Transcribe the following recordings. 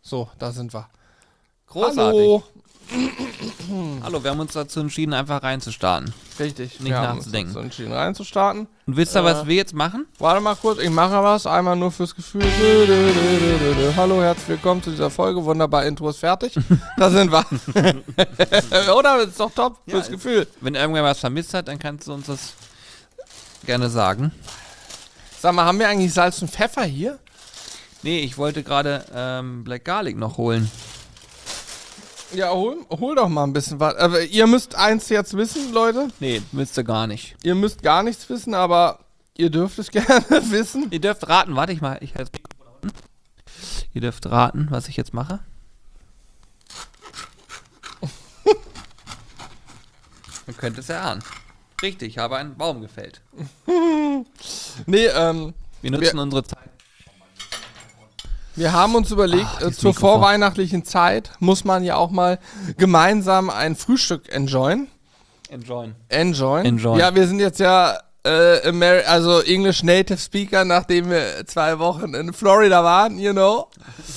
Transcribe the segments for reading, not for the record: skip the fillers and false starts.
So, da sind wir. Großartig. Hallo. Hallo, wir haben uns dazu entschieden, einfach reinzustarten. Richtig. Nicht wir nachzudenken. haben uns dazu entschieden, reinzustarten. Und wisst ihr, was wir jetzt machen? Warte mal kurz, ich mache was. Einmal nur fürs Gefühl. Hallo, herzlich willkommen zu dieser Folge. Wunderbar, Intro ist fertig. Da sind wir. Oder? Ist doch top fürs Ja, Gefühl. Wenn irgendwer was vermisst hat, dann kannst du uns das gerne sagen. Sag mal, haben wir eigentlich Salz und Pfeffer hier? Nee, ich wollte gerade Black Garlic noch holen. Ja, hol doch mal ein bisschen was. Aber ihr müsst eins jetzt wissen, Leute. Nee, müsst ihr gar nicht. Ihr müsst gar nichts wissen, aber ihr dürft es gerne wissen. Ihr dürft raten, warte ich mal, ich halte das Mikrofon da unten. Ihr dürft raten, was ich jetzt mache. Man könnte es erahnen. Richtig, ich habe einen Baum gefällt. Nee, Wir nutzen unsere Zeit. wir haben uns überlegt, dieses zur Mikrofon. vorweihnachtlichen Zeit muss man ja auch mal gemeinsam ein Frühstück enjoyen. Enjoyen. Enjoyen. Ja, wir sind jetzt ja also English Native Speaker, nachdem wir 2 Wochen in Florida waren, you know.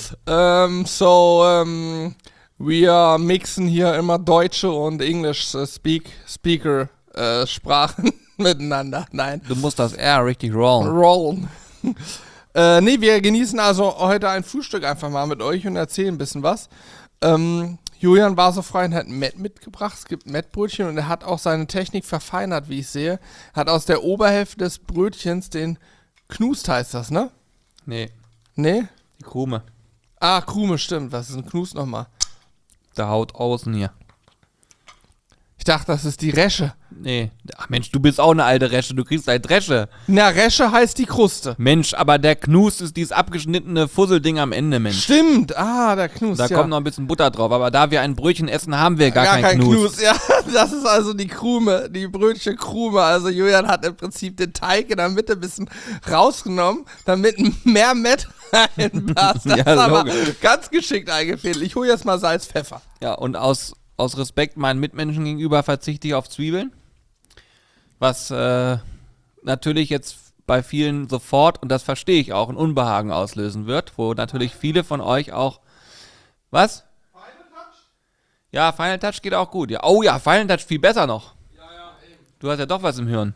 Wir mixen hier immer deutsche und English Speaker Sprachen miteinander. Nein. Du musst das R richtig rollen. Rollen. Nee, wir genießen also heute ein Frühstück einfach mal mit euch und erzählen ein bisschen was. Julian war so frei und hat Mett mitgebracht. Es gibt Mettbrötchen und er hat auch seine Technik verfeinert, wie ich sehe. Hat aus der Oberhälfte des Brötchens den Knust, heißt das, ne? Nee, Nee? die Krume. Ah, Krume, stimmt. Was ist ein Knust nochmal? Der Haut außen hier. Ich dachte, das ist die Resche. Nee. Ach Mensch, du bist auch eine alte Resche, du kriegst halt Resche. Na, Resche heißt die Kruste. Mensch, aber der Knust ist dieses abgeschnittene Fusselding am Ende, Mensch. Stimmt. Der Knust, Da ja. kommt noch ein bisschen Butter drauf, aber da wir ein Brötchen essen, haben wir gar kein Knust. Ja, das ist also die Krume, die Brötchenkrume. Also Julian hat im Prinzip den Teig in der Mitte ein bisschen rausgenommen, damit mehr Mett reinpasst. Das Ja, ist aber logisch. ganz geschickt eingefädelt. Ich hole jetzt mal Salz, Pfeffer. Ja, und aus Respekt meinen Mitmenschen gegenüber verzichte ich auf Zwiebeln. Was natürlich jetzt bei vielen sofort, und das verstehe ich auch, ein Unbehagen auslösen wird, wo natürlich viele von euch auch... Was? Final Touch? Ja, Final Touch geht auch gut. Ja. Oh ja, Final Touch viel besser noch. Ja, eben. Du hast ja doch was im Hirn.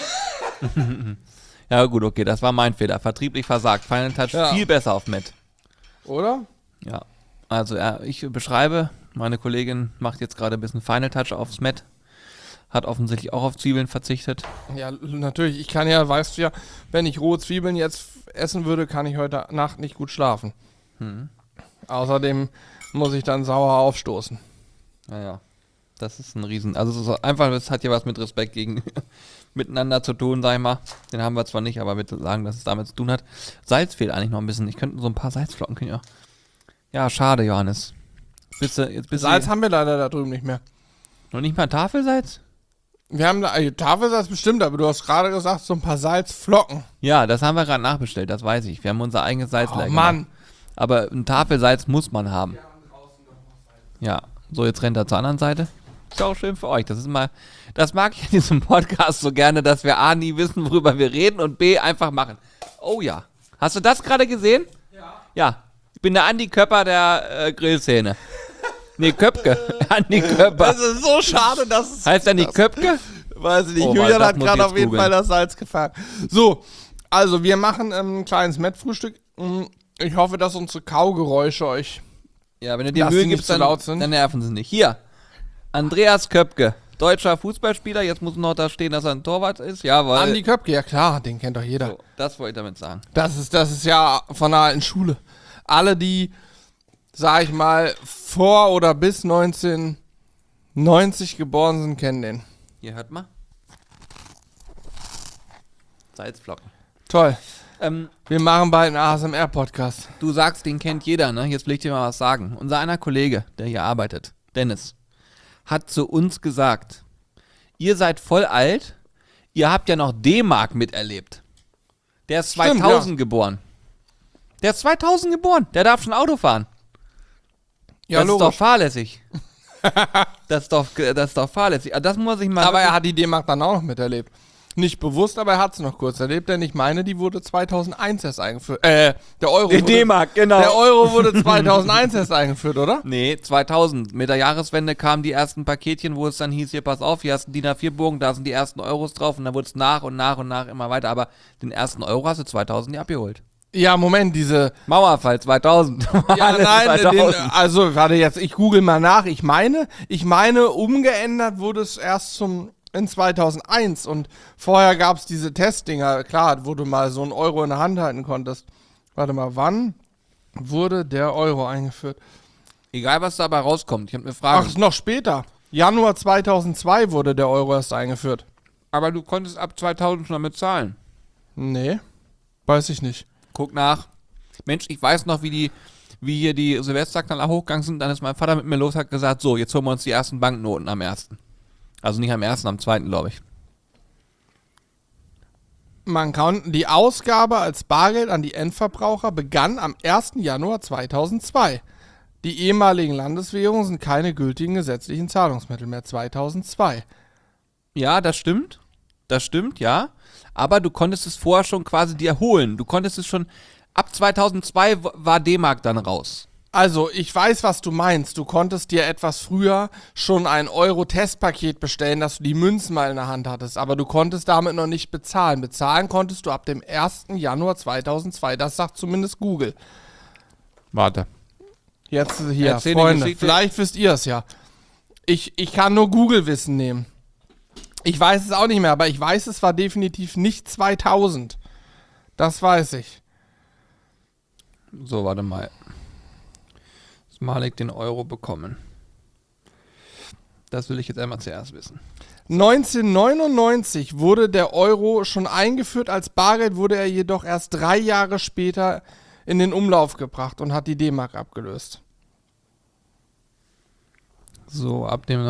Ja gut, okay, das war mein Fehler. Vertrieblich versagt. Final Touch Ja. viel besser auf Met. Oder? Ja, also ich beschreibe, meine Kollegin macht jetzt gerade ein bisschen Final Touch aufs Met. Hat offensichtlich auch auf Zwiebeln verzichtet. Ja, natürlich. Ich kann ja, weißt du ja, wenn ich rohe Zwiebeln jetzt essen würde, kann ich heute Nacht nicht gut schlafen. Außerdem muss ich dann sauer aufstoßen. Naja, das ist ein Riesen... Also es ist einfach, es hat ja was mit Respekt gegen miteinander zu tun, sag ich mal. Den haben wir zwar nicht, aber wir sagen, dass es damit zu tun hat. Salz fehlt eigentlich noch ein bisschen. Ich könnte so ein paar Salzflocken... Ja, schade, Johannes. Jetzt bist Salz du haben wir leider da drüben nicht mehr. noch nicht mal Tafelsalz? Wir haben da Tafelsalz bestimmt, aber du hast gerade gesagt, so ein paar Salzflocken. Ja, das haben wir gerade nachbestellt, das weiß ich. Wir haben unser eigenes Salz Oh leer Mann. gemacht. Aber ein Tafelsalz muss man haben. Ja, so jetzt rennt er zur anderen Seite. Ist auch schön für euch. Das mag ich in diesem Podcast so gerne, dass wir A, nie wissen, worüber wir reden und B, einfach machen. Oh ja. Hast du das gerade gesehen? Ja. Ja. Ich bin der Andi Köpper der Grillszene. Nee, Köpke. Andi Köpper. Das ist so schade, dass es... Heißt er nicht Köpke? Weiß ich nicht. Oh, Julian das hat muss ich gerade jetzt auf jeden googeln. Fall das Salz gefahren. So, also wir machen ein kleines Mettfrühstück. Ich hoffe, dass unsere Kaugeräusche euch... Ja, wenn du dir Dass Mühe die nicht gibst, zu dann, laut sind. dann nerven sie nicht. Hier, Andreas Köpke, deutscher Fußballspieler. Jetzt muss noch da stehen, dass er ein Torwart ist. Jawohl. Andi Köpke, ja klar, den kennt doch jeder. So, das wollte ich damit sagen. Das ist ja von der alten Schule. Alle, die, sag ich mal, vor oder bis 1990 geboren sind, kennen den. Hier, hört mal. Salzflocken. Toll. Wir machen bald einen ASMR-Podcast. Du sagst, den kennt jeder, ne? Jetzt will ich dir mal was sagen. Unser einer Kollege, der hier arbeitet, Dennis, hat zu uns gesagt, ihr seid voll alt, ihr habt ja noch D-Mark miterlebt. Der ist Stimmt, 2000 geboren. Der ist 2000 geboren, der darf schon Auto fahren. Ja, das ist doch logisch. fahrlässig. das ist doch fahrlässig. Das muss ich mal... Aber er hat die D-Mark dann auch noch miterlebt. Nicht bewusst, aber er hat es noch kurz erlebt, denn ich meine, die wurde 2001 erst eingeführt. Der Euro Die D-Mark, genau. Der Euro wurde 2001 erst eingeführt, oder? Nee, 2000. Mit der Jahreswende kamen die ersten Paketchen, wo es dann hieß, hier, pass auf, hier hast du einen DIN A4-Bogen, da sind die ersten Euros drauf und dann wurde es nach und nach und nach immer weiter. Aber den ersten Euro hast du 2000 ja abgeholt. Ja, Moment, diese... Mauerfall 2000. Ja, Alles nein, 2000. also, warte jetzt, ich google mal nach. Ich meine, umgeändert wurde es erst in 2001 und vorher gab es diese Testdinger, klar, wo du mal so einen Euro in der Hand halten konntest. Warte mal, wann wurde der Euro eingeführt? Egal, was dabei rauskommt, ich habe eine Ach, Frage. ist noch später. Januar 2002 wurde der Euro erst eingeführt. Aber du konntest ab 2000 schon damit zahlen. Nee, weiß ich nicht. Guck nach. Mensch, ich weiß noch, wie hier die Silvesterknaller hochgegangen sind. Dann ist mein Vater mit mir los, hat gesagt, so, jetzt holen wir uns die ersten Banknoten am 1. Also nicht am 1., am 2., glaube ich. Man kann, die Ausgabe als Bargeld an die Endverbraucher begann am 1. Januar 2002. Die ehemaligen Landeswährungen sind keine gültigen gesetzlichen Zahlungsmittel mehr 2002. Ja, das stimmt. Das stimmt, ja. Aber du konntest es vorher schon quasi dir holen. Du konntest es schon, ab 2002 war D-Mark dann raus. Also, ich weiß, was du meinst. Du konntest dir etwas früher schon ein Euro-Testpaket bestellen, dass du die Münzen mal in der Hand hattest, aber du konntest damit noch nicht bezahlen. Bezahlen konntest du ab dem 1. Januar 2002. Das sagt zumindest Google. Warte. Jetzt hier, Erzähl die Freunde, Geschichte. vielleicht wisst ihr es ja. Ich kann nur Google-Wissen nehmen. Ich weiß es auch nicht mehr, aber ich weiß, es war definitiv nicht 2000. Das weiß ich. So, warte mal. Dass Malik den Euro bekommen. Das will ich jetzt einmal zuerst wissen. 1999 wurde der Euro schon eingeführt. Als Bargeld wurde er jedoch erst 3 Jahre später in den Umlauf gebracht und hat die D-Mark abgelöst. So, ab dem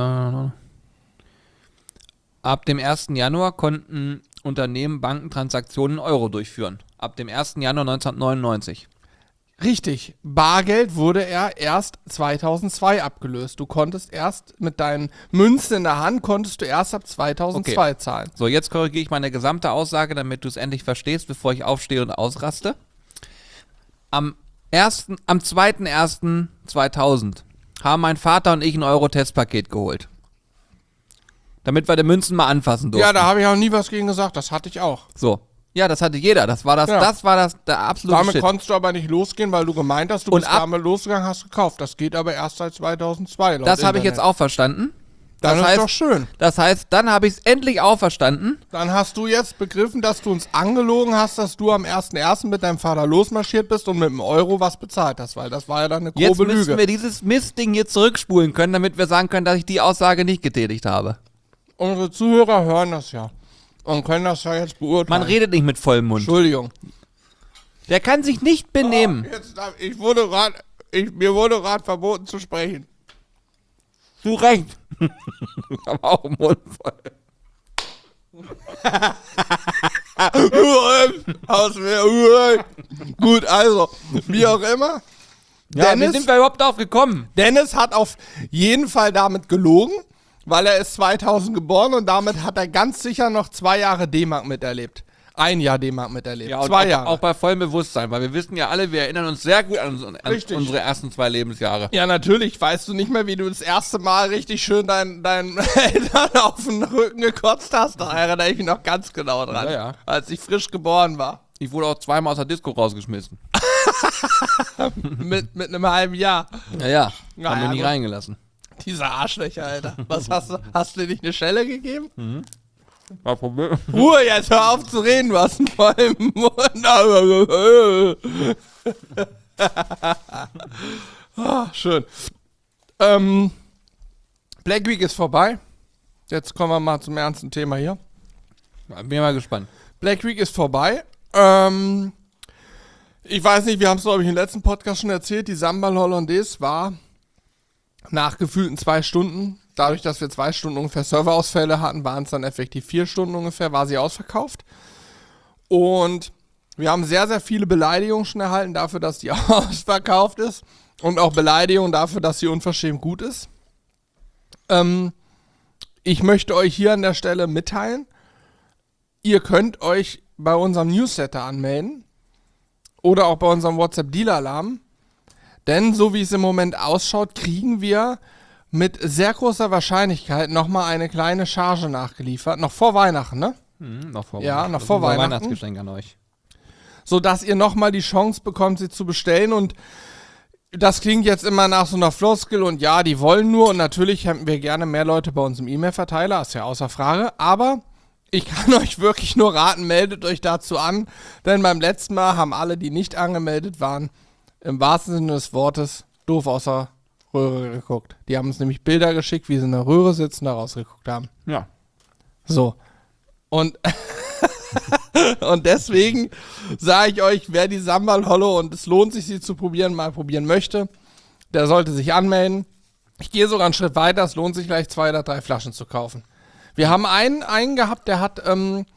1. Januar konnten Unternehmen Bankentransaktionen in Euro durchführen. Ab dem 1. Januar 1999. Richtig, Bargeld wurde er erst 2002 abgelöst. Du konntest erst mit deinen Münzen in der Hand, konntest du erst ab 2002 zahlen. So, jetzt korrigiere ich meine gesamte Aussage, damit du es endlich verstehst, bevor ich aufstehe und ausraste. Am 2.1.2000 haben mein Vater und ich ein Euro-Testpaket geholt. Damit wir die Münzen mal anfassen durften. Ja, da habe ich auch nie was gegen gesagt. Das hatte ich auch. So. Ja, das hatte jeder. Das war Ja. der absolute Damit Shit. konntest du aber nicht losgehen, weil du gemeint hast, du Und bist damit losgegangen, hast gekauft. Das geht aber erst seit 2002. laut Das habe ich Internet. jetzt auch verstanden. Dann Das ist heißt, doch schön. Das heißt, dann habe ich es endlich auch verstanden. Dann hast du jetzt begriffen, dass du uns angelogen hast, dass du am 1.1. mit deinem Vater losmarschiert bist und mit dem Euro was bezahlt hast, weil das war ja dann eine Jetzt grobe müssen Lüge. wir dieses Mistding hier zurückspulen können, damit wir sagen können, dass ich die Aussage nicht getätigt habe. Unsere Zuhörer hören das ja und können das ja jetzt beurteilen. Man redet nicht mit vollem Mund. Entschuldigung. Der kann sich nicht benehmen. Mir wurde gerade verboten zu sprechen. Du recht. Aber auch im Mund voll. Gut, also, wie auch immer. Ja, wie sind wir überhaupt darauf gekommen? Dennis hat auf jeden Fall damit gelogen, weil er ist 2000 geboren und damit hat er ganz sicher noch 2 Jahre D-Mark miterlebt. 1 Jahr D-Mark miterlebt. Ja, und 2 Jahre. auch bei vollem Bewusstsein, weil wir wissen ja alle, wir erinnern uns sehr gut an Richtig. unsere ersten 2 Lebensjahre. Ja, natürlich. Weißt du nicht mehr, wie du das erste Mal richtig schön deinen Eltern auf den Rücken gekotzt hast? Da erinnere ich mich noch ganz genau dran. Ja, ja. Als ich frisch geboren war. Ich wurde auch 2-mal aus der Disco rausgeschmissen. mit einem halben Jahr. Ja. Ja, Haben wir ja, nie gut. reingelassen. Dieser Arschlöcher, Alter. Was hast du? Hast du dir nicht eine Schelle gegeben? War Problem. Ruhe, jetzt hör auf zu reden, du hast einen vollen Mund. Schön. Black Week ist vorbei. Jetzt kommen wir mal zum ernsten Thema hier. Bin mal gespannt. Black Week ist vorbei. Ich weiß nicht, wir haben es, glaube ich, im letzten Podcast schon erzählt. Die Samba Hollandaise war nach gefühlten 2 Stunden, dadurch, dass wir 2 Stunden ungefähr Serverausfälle hatten, waren es dann effektiv 4 Stunden ungefähr, war sie ausverkauft. Und wir haben sehr, sehr viele Beleidigungen schon erhalten dafür, dass die ausverkauft ist. Und auch Beleidigungen dafür, dass sie unverschämt gut ist. Ich möchte euch hier an der Stelle mitteilen, ihr könnt euch bei unserem Newsletter anmelden oder auch bei unserem WhatsApp-Deal-Alarm. Denn so wie es im Moment ausschaut, kriegen wir mit sehr großer Wahrscheinlichkeit nochmal eine kleine Charge nachgeliefert. Noch vor Weihnachten, ne? Noch vor Ja, Weihnachten. noch Das vor ist unser Weihnachten. Weihnachtsgeschenk an euch. Sodass ihr nochmal die Chance bekommt, sie zu bestellen. Und das klingt jetzt immer nach so einer Floskel und ja, die wollen nur. Und natürlich hätten wir gerne mehr Leute bei uns im E-Mail-Verteiler, ist ja außer Frage. Aber ich kann euch wirklich nur raten, meldet euch dazu an. Denn beim letzten Mal haben alle, die nicht angemeldet waren, im wahrsten Sinne des Wortes doof aus der Röhre geguckt. Die haben uns nämlich Bilder geschickt, wie sie in der Röhre sitzen, da rausgeguckt haben. Ja. So. Und, und deswegen sage ich euch, wer die Sambal Hollow, und es lohnt sich, sie zu probieren, mal probieren möchte, der sollte sich anmelden. Ich gehe sogar einen Schritt weiter, es lohnt sich gleich 2 oder 3 Flaschen zu kaufen. Wir haben einen gehabt, der hat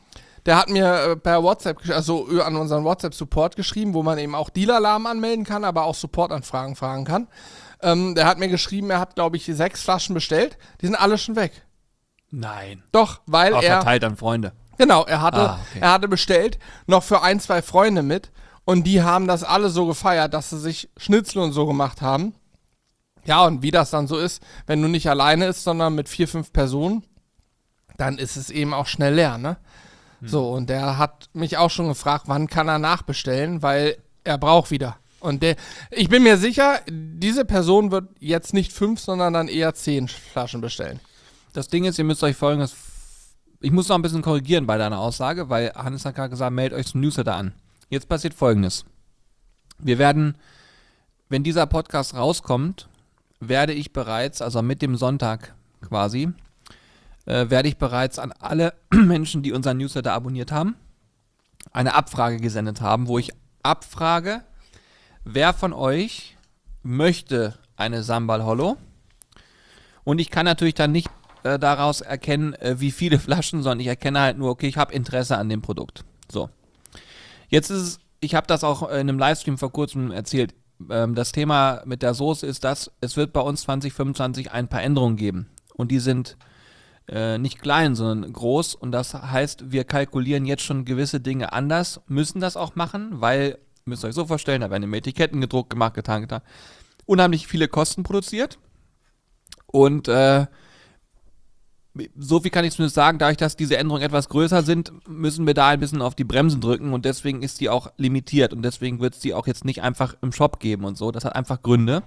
mir per WhatsApp, also an unseren WhatsApp-Support geschrieben, wo man eben auch Deal-Alarm anmelden kann, aber auch Supportanfragen fragen kann. Der hat mir geschrieben, er hat, glaube ich, 6 Flaschen bestellt. Die sind alle schon weg. Nein. Doch, weil Auch er... verteilt an Freunde. Genau, er hatte Okay. bestellt, noch für 1, 2 Freunde mit. Und die haben das alle so gefeiert, dass sie sich Schnitzel und so gemacht haben. Ja, und wie das dann so ist, wenn du nicht alleine bist, sondern mit 4, 5 Personen, dann ist es eben auch schnell leer, ne? So, und der hat mich auch schon gefragt, wann kann er nachbestellen, weil er braucht wieder. Und ich bin mir sicher, diese Person wird jetzt nicht 5, sondern dann eher 10 Flaschen bestellen. Das Ding ist, ihr müsst euch folgendes... Ich muss noch ein bisschen korrigieren bei deiner Aussage, weil Hannes hat gerade gesagt, meldet euch zum Newsletter an. Jetzt passiert Folgendes. Wir werden, wenn dieser Podcast rauskommt, werde ich bereits, also mit dem Sonntag quasi, werde ich bereits an alle Menschen, die unseren Newsletter abonniert haben, eine Abfrage gesendet haben, wo ich abfrage, wer von euch möchte eine Sambal Hollow? Und ich kann natürlich dann nicht daraus erkennen, wie viele Flaschen, sondern ich erkenne halt nur, okay, ich habe Interesse an dem Produkt. So. Jetzt ist es, ich habe das auch in einem Livestream vor kurzem erzählt, das Thema mit der Soße ist das, es wird bei uns 2025 ein paar Änderungen geben. Und die sind nicht klein, sondern groß. Und das heißt, wir kalkulieren jetzt schon gewisse Dinge anders, müssen das auch machen, weil, ihr müsst euch so vorstellen, da werden immer Etiketten gedruckt, gemacht, getan. Unheimlich viele Kosten produziert. Und so viel kann ich zumindest sagen, dadurch, dass diese Änderungen etwas größer sind, müssen wir da ein bisschen auf die Bremsen drücken und deswegen ist die auch limitiert und deswegen wird es die auch jetzt nicht einfach im Shop geben und so. Das hat einfach Gründe.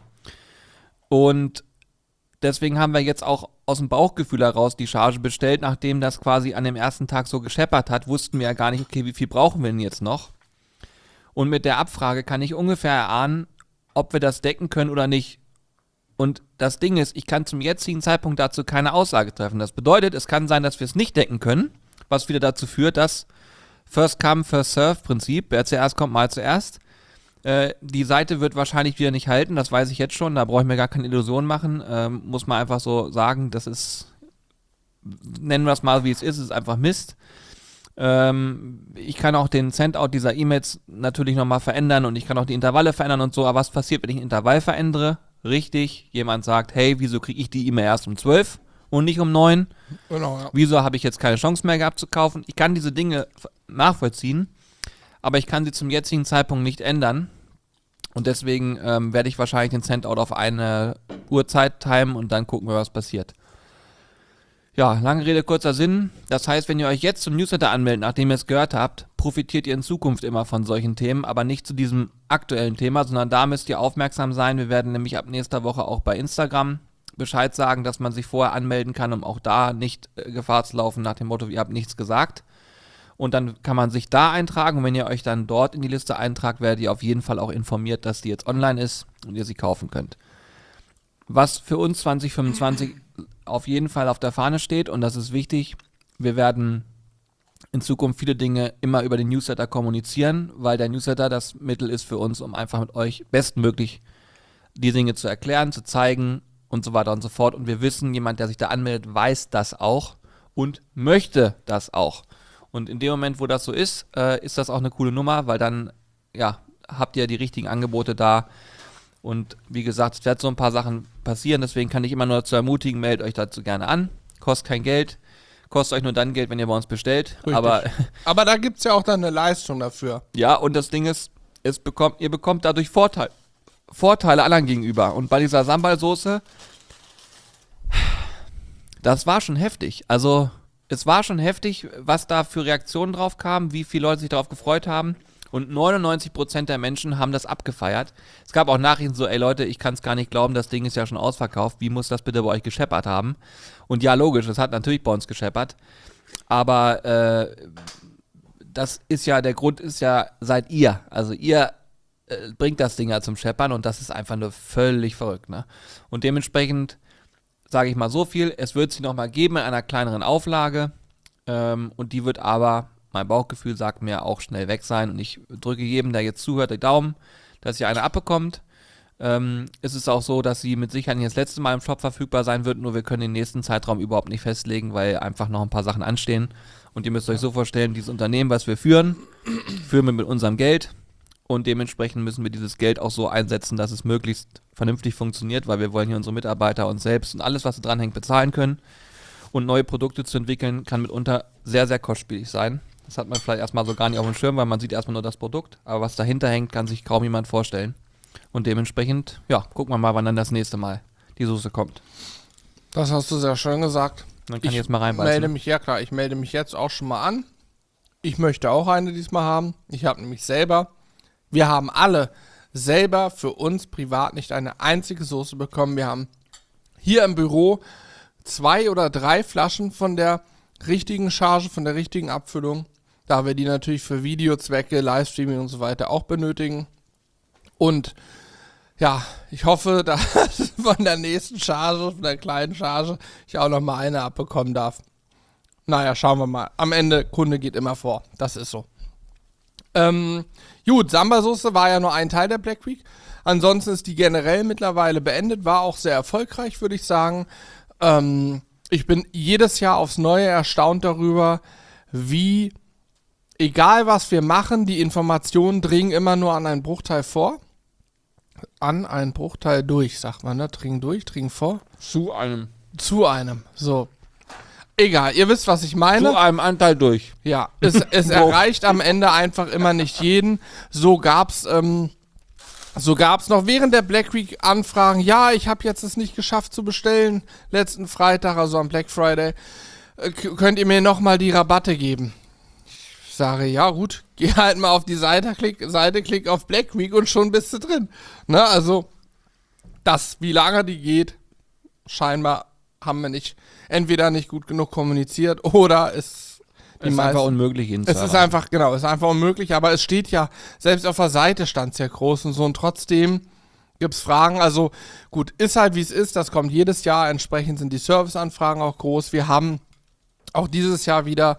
Und deswegen haben wir jetzt auch aus dem Bauchgefühl heraus die Charge bestellt, nachdem das quasi an dem ersten Tag so gescheppert hat, wussten wir ja gar nicht, okay, wie viel brauchen wir denn jetzt noch? Und mit der Abfrage kann ich ungefähr erahnen, ob wir das decken können oder nicht. Und das Ding ist, ich kann zum jetzigen Zeitpunkt dazu keine Aussage treffen. Das bedeutet, es kann sein, dass wir es nicht decken können, was wieder dazu führt, dass First Come, First Serve Prinzip, wer zuerst kommt, mal zuerst. Die Seite wird wahrscheinlich wieder nicht halten, das weiß ich jetzt schon, da brauche ich mir gar keine Illusionen machen. Muss man einfach so sagen, das ist, nennen wir es mal wie es ist einfach Mist. Ich kann auch den Sendout dieser E-Mails natürlich nochmal verändern und ich kann auch die Intervalle verändern und so, aber was passiert, wenn ich ein Intervall verändere? Richtig, jemand sagt, hey, wieso kriege ich die E-Mail erst um 12 und nicht um 9? Genau, ja. Wieso habe ich jetzt keine Chance mehr gehabt zu kaufen? Ich kann diese Dinge nachvollziehen, aber ich kann sie zum jetzigen Zeitpunkt nicht ändern. Und deswegen werde ich wahrscheinlich den Sendout auf eine Uhrzeit timen und dann gucken wir, was passiert. Ja, lange Rede, kurzer Sinn. Das heißt, wenn ihr euch jetzt zum Newsletter anmeldet, nachdem ihr es gehört habt, profitiert ihr in Zukunft immer von solchen Themen, aber nicht zu diesem aktuellen Thema, sondern da müsst ihr aufmerksam sein. Wir werden nämlich ab nächster Woche auch bei Instagram Bescheid sagen, dass man sich vorher anmelden kann, um auch da nicht Gefahr zu laufen nach dem Motto, ihr habt nichts gesagt. Und dann kann man sich da eintragen und wenn ihr euch dann dort in die Liste eintragt, werdet ihr auf jeden Fall auch informiert, dass die jetzt online ist und ihr sie kaufen könnt. Was für uns 2025 auf jeden Fall auf der Fahne steht und das ist wichtig, wir werden in Zukunft viele Dinge immer über den Newsletter kommunizieren, weil der Newsletter das Mittel ist für uns, um einfach mit euch bestmöglich die Dinge zu erklären, zu zeigen und so weiter und so fort. Und wir wissen, jemand, der sich da anmeldet, weiß das auch und möchte das auch. Und in dem Moment, wo das so ist, ist das auch eine coole Nummer, weil dann, ja, habt ihr die richtigen Angebote da. Und wie gesagt, es werden so ein paar Sachen passieren, deswegen kann ich immer nur dazu ermutigen, meldet euch dazu gerne an. Kostet kein Geld, Kostet euch nur dann Geld, wenn ihr bei uns bestellt. Richtig. Aber da gibt es ja auch dann eine Leistung dafür. ja, und das Ding ist, ihr bekommt dadurch Vorteile anderen gegenüber. Und bei dieser Sambal-Soße, das war schon heftig. Also, es war schon heftig, was da für Reaktionen drauf kamen, wie viele Leute sich darauf gefreut haben. Und 99% der Menschen haben das abgefeiert. Es gab auch Nachrichten so, ey Leute, ich kann es gar nicht glauben, das Ding ist ja schon ausverkauft. Wie muss das bitte bei euch gescheppert haben? Und ja, logisch, es hat natürlich bei uns gescheppert. Aber das ist ja, der Grund ist ja, seid ihr. Also ihr bringt das Ding ja zum Scheppern und das ist einfach nur völlig verrückt. Ne? Und dementsprechend sage ich mal so viel, es wird sie nochmal geben in einer kleineren Auflage und die wird aber, mein Bauchgefühl sagt mir, auch schnell weg sein und ich drücke jedem, der jetzt zuhört, den Daumen, dass ihr eine abbekommt. Es ist auch so, dass sie mit Sicherheit nicht das letzte Mal im Shop verfügbar sein wird, nur wir können den nächsten Zeitraum überhaupt nicht festlegen, weil einfach noch ein paar Sachen anstehen. Und ihr müsst euch so vorstellen, dieses Unternehmen, was wir führen wir mit unserem Geld und dementsprechend müssen wir dieses Geld auch so einsetzen, dass es möglichst vernünftig funktioniert, weil wir wollen hier unsere Mitarbeiter uns selbst und alles, was da dran hängt, bezahlen können. Und neue Produkte zu entwickeln, kann mitunter sehr, sehr kostspielig sein. Das hat man vielleicht erstmal so gar nicht auf dem Schirm, weil man sieht erstmal nur das Produkt, aber was dahinter hängt, kann sich kaum jemand vorstellen. Und dementsprechend, ja, gucken wir mal, wann dann das nächste Mal die Soße kommt. Das hast du sehr schön gesagt. Dann kann ich jetzt mal reinbeißen. Ich melde mich jetzt auch schon mal an. Ich möchte auch eine diesmal haben. Ich habe nämlich wir haben alle selber für uns privat nicht eine einzige Soße bekommen. Wir haben hier im Büro 2 oder 3 Flaschen von der richtigen Charge, von der richtigen Abfüllung, da wir die natürlich für Videozwecke, Livestreaming und so weiter auch benötigen. Und ja, ich hoffe, dass von der nächsten Charge, von der kleinen Charge, ich auch noch mal eine abbekommen darf. Naja, schauen wir mal. Am Ende, Kunde geht immer vor. Das ist so. Gut, Samba-Soße war ja nur ein Teil der Black Week. Ansonsten ist die generell mittlerweile beendet, war auch sehr erfolgreich, würde ich sagen. Ich bin jedes Jahr aufs Neue erstaunt darüber, wie, egal was wir machen, die Informationen dringen immer nur an einen Bruchteil vor. An einen Bruchteil durch, sagt man, ne? Dringen vor. Zu einem, so. Egal, ihr wisst, was ich meine. Zu einem Anteil durch. Ja, es erreicht am Ende einfach immer nicht jeden. So gab's noch während der Black Week Anfragen, ja, ich habe jetzt es nicht geschafft zu bestellen, letzten Freitag, also am Black Friday, könnt ihr mir nochmal die Rabatte geben? Ich sage, ja gut, geh halt mal auf die Seite, klick auf Black Week und schon bist du drin. Ne, also, wie lange die geht, scheinbar haben wir entweder nicht gut genug kommuniziert oder es ist einfach unmöglich, ihn zu erreichen. Es ist einfach unmöglich, aber es steht ja, selbst auf der Seite stand es ja groß und so und trotzdem gibt es Fragen, also gut, ist halt wie es ist, das kommt jedes Jahr, entsprechend sind die Serviceanfragen auch groß, wir haben auch dieses Jahr wieder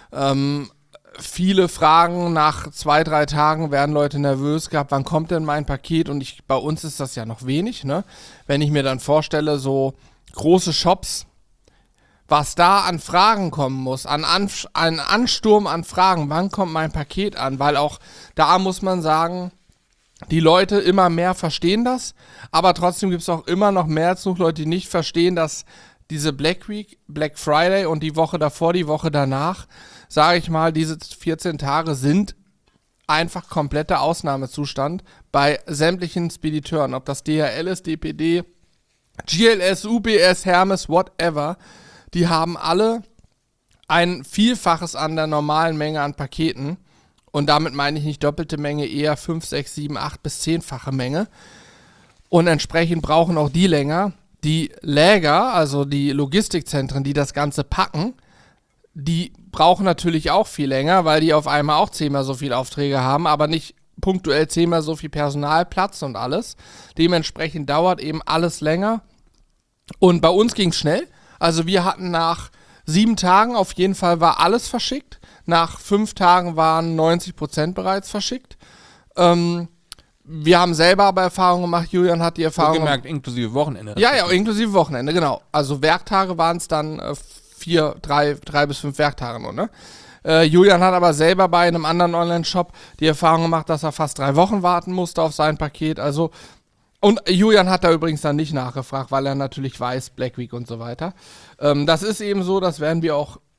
viele Fragen, nach 2-3 Tagen werden Leute nervös gehabt, wann kommt denn mein Paket und bei uns ist das ja noch wenig, ne, wenn ich mir dann vorstelle, so große Shops, was da an Fragen kommen muss, ein Ansturm an Fragen, wann kommt mein Paket an, weil auch da muss man sagen, die Leute immer mehr verstehen das, aber trotzdem gibt es auch immer noch mehr als genug Leute, die nicht verstehen, dass diese Black Week, Black Friday und die Woche davor, die Woche danach, sage ich mal, diese 14 Tage sind einfach kompletter Ausnahmezustand bei sämtlichen Spediteuren, ob das DHL ist, DPD, GLS, UPS, Hermes, whatever, die haben alle ein Vielfaches an der normalen Menge an Paketen und damit meine ich nicht doppelte Menge, eher 5, 6, 7, 8 bis 10-fache Menge und entsprechend brauchen auch die länger. Die Läger, also die Logistikzentren, die das Ganze packen, die brauchen natürlich auch viel länger, weil die auf einmal auch 10-mal so viele Aufträge haben, aber nicht punktuell 10-mal so viel Personal, Platz und alles. Dementsprechend dauert eben alles länger. Und bei uns ging es schnell. Also wir hatten nach 7 Tagen auf jeden Fall war alles verschickt. Nach 5 Tagen waren 90% bereits verschickt. Wir haben selber aber Erfahrungen gemacht. Julian hat die Erfahrung gemerkt, inklusive Wochenende. Ja, inklusive Wochenende, genau. Also Werktage waren es dann 3 bis 5 Werktage nur, ne? Julian hat aber selber bei einem anderen Online-Shop die Erfahrung gemacht, dass er fast 3 Wochen warten musste auf sein Paket. Also, und Julian hat da übrigens dann nicht nachgefragt, weil er natürlich weiß, Black Week und so weiter. Das ist eben so, das werden wir auch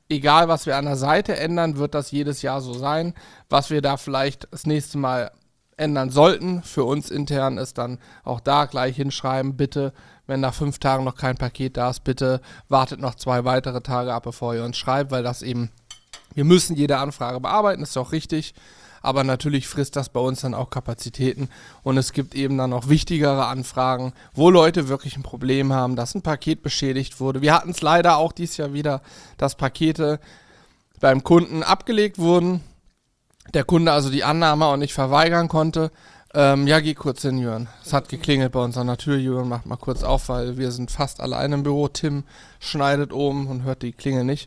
egal was wir an der Seite ändern, wird das jedes Jahr so sein. Was wir da vielleicht das nächste Mal ändern sollten, für uns intern, ist dann auch da gleich hinschreiben, bitte, wenn nach 5 Tagen noch kein Paket da ist, bitte wartet noch 2 weitere Tage ab, bevor ihr uns schreibt, weil das eben, wir müssen jede Anfrage bearbeiten, ist auch richtig, aber natürlich frisst das bei uns dann auch Kapazitäten und es gibt eben dann noch wichtigere Anfragen, wo Leute wirklich ein Problem haben, dass ein Paket beschädigt wurde. Wir hatten es leider auch dieses Jahr wieder, dass Pakete beim Kunden abgelegt wurden, der Kunde also die Annahme auch nicht verweigern konnte. Ja, geh kurz hin, Jürgen. Es hat geklingelt bei uns an der Tür. Jürgen, macht mal kurz auf, weil wir sind fast alleine im Büro. Tim schneidet oben und hört die Klingel nicht.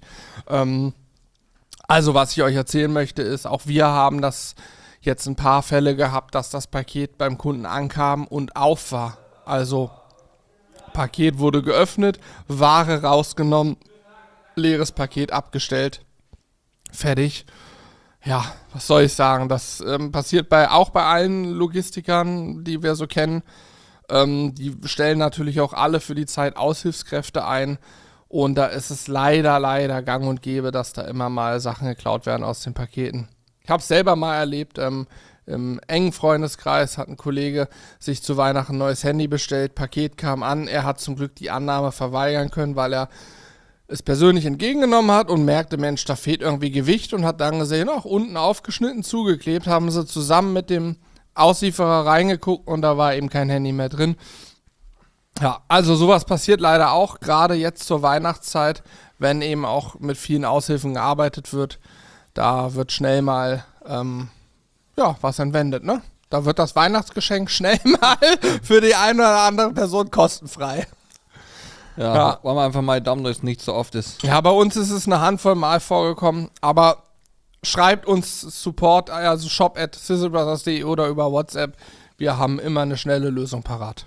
Also, was ich euch erzählen möchte, ist, auch wir haben das jetzt ein paar Fälle gehabt, dass das Paket beim Kunden ankam und auf war. Also, Paket wurde geöffnet, Ware rausgenommen, leeres Paket abgestellt, fertig. Ja, was soll ich sagen? Das passiert auch bei allen Logistikern, die wir so kennen. Die stellen natürlich auch alle für die Zeit Aushilfskräfte ein. Und da ist es leider gang und gäbe, dass da immer mal Sachen geklaut werden aus den Paketen. Ich habe es selber mal erlebt. Im engen Freundeskreis hat ein Kollege sich zu Weihnachten ein neues Handy bestellt. Paket kam an. Er hat zum Glück die Annahme verweigern können, weil er es persönlich entgegengenommen hat und merkte, Mensch, da fehlt irgendwie Gewicht und hat dann gesehen, auch unten aufgeschnitten, zugeklebt, haben sie zusammen mit dem Auslieferer reingeguckt und da war eben kein Handy mehr drin. Ja, also sowas passiert leider auch, gerade jetzt zur Weihnachtszeit, wenn eben auch mit vielen Aushilfen gearbeitet wird, da wird schnell mal, was entwendet, ne? Da wird das Weihnachtsgeschenk schnell mal für die eine oder andere Person kostenfrei. Ja, wollen wir einfach mal Daumen, dass es nicht so oft ist. Ja, bei uns ist es eine Handvoll Mal vorgekommen, aber schreibt uns Support, also shop@sizzlebrothers.de oder über WhatsApp. Wir haben immer eine schnelle Lösung parat.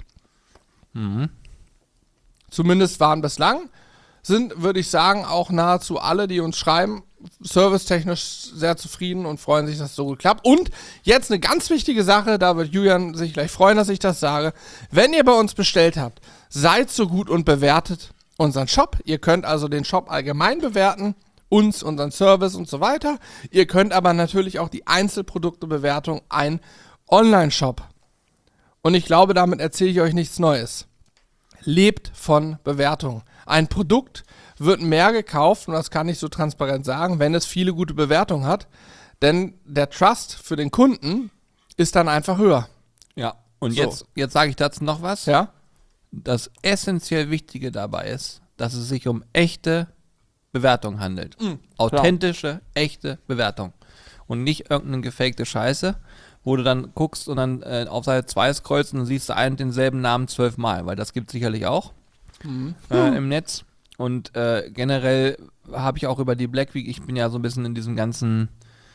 Zumindest waren bislang, würde ich sagen, auch nahezu alle, die uns schreiben, servicetechnisch sehr zufrieden und freuen sich, dass es so gut klappt. Und jetzt eine ganz wichtige Sache, da wird Julian sich gleich freuen, dass ich das sage. Wenn ihr bei uns bestellt habt, seid so gut und bewertet unseren Shop. Ihr könnt also den Shop allgemein bewerten, uns, unseren Service und so weiter. Ihr könnt aber natürlich auch die Einzelproduktebewertung, ein Online-Shop. Und ich glaube, damit erzähle ich euch nichts Neues. Lebt von Bewertung. Ein Produkt wird mehr gekauft, und das kann ich so transparent sagen, wenn es viele gute Bewertungen hat, denn der Trust für den Kunden ist dann einfach höher. Ja, und So. jetzt sage ich dazu noch was. Ja? Das essentiell Wichtige dabei ist, dass es sich um echte Bewertung handelt. Authentische, echte Bewertung. Und nicht irgendeine gefakte Scheiße, wo du dann guckst und dann auf Seite 2 scrollst und dann siehst du einen und denselben Namen 12 Mal, weil das gibt es sicherlich auch im Netz. Und generell habe ich auch über die Black Week, ich bin ja so ein bisschen in diesem ganzen,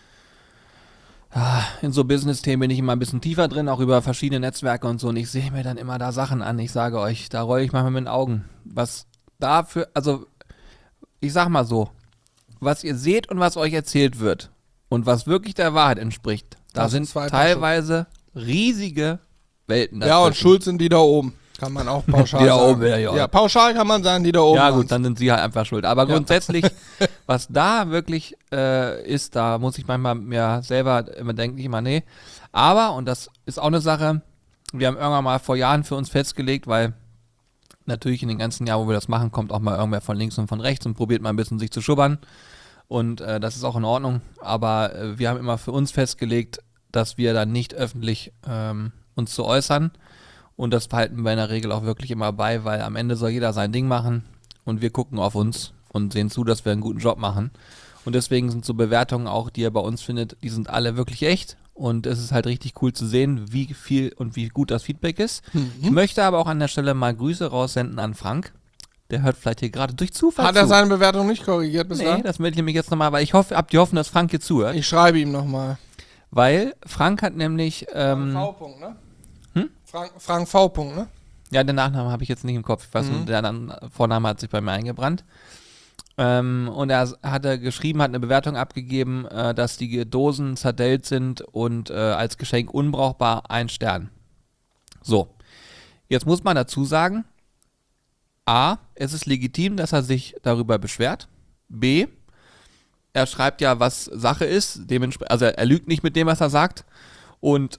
in so Business-Themen bin ich immer ein bisschen tiefer drin, auch über verschiedene Netzwerke und so. Und ich sehe mir dann immer da Sachen an. Ich sage euch, da rolle ich manchmal mit den Augen. Was dafür, also ich sag mal so, was ihr seht und was euch erzählt wird und was wirklich der Wahrheit entspricht, da Das sind sind zwei teilweise riesige Welten Ja, und dazwischen. schuld sind die da oben. Kann man auch pauschal Die da sagen. oben, ja. Ja, pauschal kann man sagen, die da oben Ja waren's. gut, dann sind sie halt einfach schuld. Aber Ja. grundsätzlich, was da wirklich ist, da muss ich manchmal mir selber immer denken, ich immer, nee. Aber, und das ist auch eine Sache, wir haben irgendwann mal vor Jahren für uns festgelegt, weil natürlich in den ganzen Jahren, wo wir das machen, kommt auch mal irgendwer von links und von rechts und probiert mal ein bisschen sich zu schubbern. Und das ist auch in Ordnung. Aber wir haben immer für uns festgelegt, dass wir dann nicht öffentlich uns zu äußern. Und das behalten wir in der Regel auch wirklich immer bei, weil am Ende soll jeder sein Ding machen und wir gucken auf uns und sehen zu, dass wir einen guten Job machen. Und deswegen sind so Bewertungen auch, die ihr bei uns findet, die sind alle wirklich echt. Und es ist halt richtig cool zu sehen, wie viel und wie gut das Feedback ist. Ich möchte aber auch an der Stelle mal Grüße raussenden an Frank. Der hört vielleicht hier gerade durch Zufall Hat zu. er seine Bewertung nicht korrigiert bislang? Nee, das melde ich mich jetzt nochmal, weil ich hoffe, habt die Hoffnung, dass Frank hier zuhört. Ich schreibe ihm nochmal. Weil Frank hat nämlich, V. -Punkt, ne? Frank V. -Punkt, ne? ja, den Nachnamen habe ich jetzt nicht im Kopf. Ich weiß nur, der Vorname hat sich bei mir eingebrannt. Und er hatte geschrieben, hat eine Bewertung abgegeben, dass die Dosen zerdellt sind und als Geschenk unbrauchbar 1 Stern. So, jetzt muss man dazu sagen, A, es ist legitim, dass er sich darüber beschwert. B, er schreibt ja, was Sache ist, also er lügt nicht mit dem, was er sagt. Und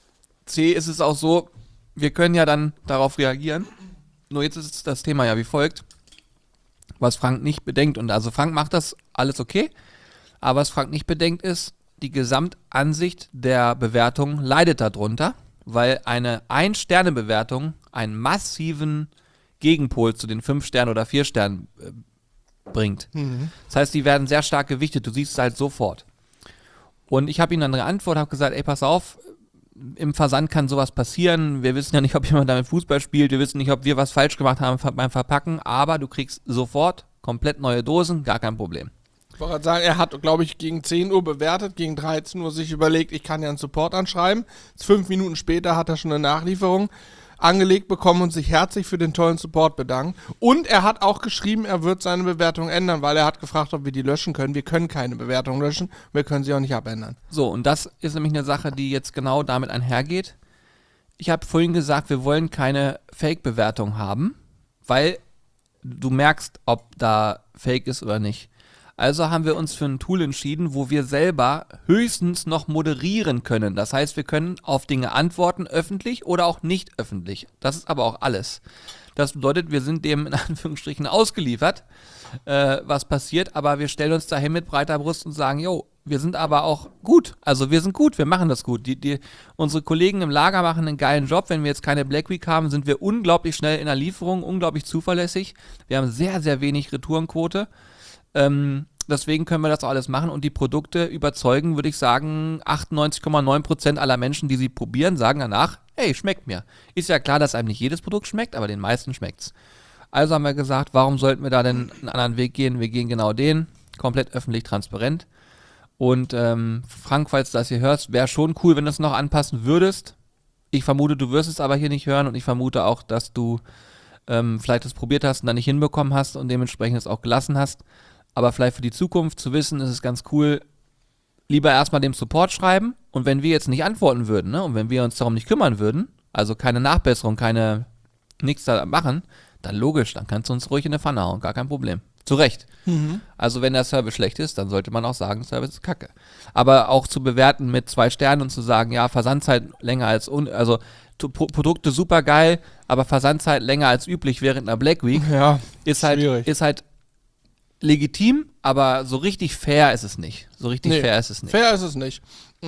C ist es auch so, wir können ja dann darauf reagieren. Nur jetzt ist das Thema ja wie folgt, was Frank nicht bedenkt. Und also Frank macht das alles okay, aber was Frank nicht bedenkt ist, die Gesamtansicht der Bewertung leidet darunter, weil eine 1-Sterne-Bewertung einen massiven Gegenpol zu den 5 Sternen oder 4 Sternen bringt. Das heißt, die werden sehr stark gewichtet, du siehst es halt sofort. Und ich habe ihm dann geantwortet, habe gesagt, ey, pass auf, im Versand kann sowas passieren, wir wissen ja nicht, ob jemand damit Fußball spielt, wir wissen nicht, ob wir was falsch gemacht haben beim Verpacken, aber du kriegst sofort komplett neue Dosen, gar kein Problem. Ich wollte gerade sagen, er hat, glaube ich, gegen 10 Uhr bewertet, gegen 13 Uhr sich überlegt, ich kann ja einen Support anschreiben. 5 Minuten später hat er schon eine Nachlieferung angelegt bekommen und sich herzlich für den tollen Support bedankt. Und er hat auch geschrieben, er wird seine Bewertung ändern, weil er hat gefragt, ob wir die löschen können. Wir können keine Bewertung löschen, wir können sie auch nicht abändern. So, und das ist nämlich eine Sache, die jetzt genau damit einhergeht. Ich habe vorhin gesagt, wir wollen keine Fake-Bewertung haben, weil du merkst, ob da Fake ist oder nicht. Also haben wir uns für ein Tool entschieden, wo wir selber höchstens noch moderieren können. Das heißt, wir können auf Dinge antworten, öffentlich oder auch nicht öffentlich. Das ist aber auch alles. Das bedeutet, wir sind dem in Anführungsstrichen ausgeliefert, was passiert, aber wir stellen uns dahin mit breiter Brust und sagen, jo, wir sind aber auch gut. Also wir sind gut, wir machen das gut. Unsere Kollegen im Lager machen einen geilen Job. Wenn wir jetzt keine Black Week haben, sind wir unglaublich schnell in der Lieferung, unglaublich zuverlässig. Wir haben sehr, sehr wenig Retourenquote. Deswegen können wir das auch alles machen und die Produkte überzeugen, würde ich sagen, 98,9% aller Menschen, die sie probieren, sagen danach, hey, schmeckt mir. Ist ja klar, dass einem nicht jedes Produkt schmeckt, aber den meisten schmeckt's. Also haben wir gesagt, warum sollten wir da denn einen anderen Weg gehen? Wir gehen genau den, komplett öffentlich, transparent. Und Frank, falls du das hier hörst, wäre schon cool, wenn du es noch anpassen würdest. Ich vermute, du wirst es aber hier nicht hören und ich vermute auch, dass du vielleicht das probiert hast und dann nicht hinbekommen hast und dementsprechend es auch gelassen hast. Aber vielleicht für die Zukunft zu wissen, ist es ganz cool, lieber erstmal dem Support schreiben und wenn wir jetzt nicht antworten würden, ne, und wenn wir uns darum nicht kümmern würden, also keine Nachbesserung, nichts da machen, dann logisch, dann kannst du uns ruhig in eine Pfanne hauen, gar kein Problem. Zu Recht. Also wenn der Service schlecht ist, dann sollte man auch sagen, Service ist kacke. Aber auch zu bewerten mit 2 Sternen und zu sagen, ja, Versandzeit länger als, also Produkte super geil, aber Versandzeit länger als üblich während einer Black Week, Ja, ist halt legitim, aber so richtig fair ist es nicht. Fair ist es nicht. Fair ist es nicht.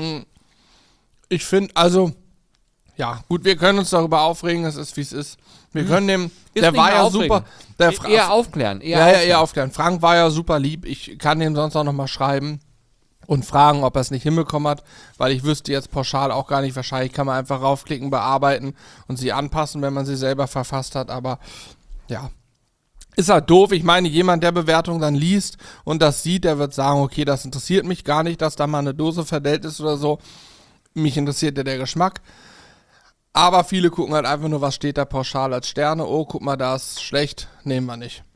Ich finde, also, ja, gut, wir können uns darüber aufregen, es ist, wie es ist. Wir können dem, der war ja super. Eher aufklären. Eher aufklären. Frank war ja super lieb. Ich kann dem sonst auch nochmal schreiben und fragen, ob er es nicht hinbekommen hat, weil ich wüsste jetzt pauschal auch gar nicht, wahrscheinlich kann man einfach raufklicken, bearbeiten und sie anpassen, wenn man sie selber verfasst hat, aber ja. Ist halt doof. Ich meine, jemand, der Bewertung dann liest und das sieht, der wird sagen, okay, das interessiert mich gar nicht, dass da mal eine Dose verdellt ist oder so. Mich interessiert ja der Geschmack. Aber viele gucken halt einfach nur, was steht da pauschal als Sterne. Oh, guck mal, da ist schlecht. Nehmen wir nicht.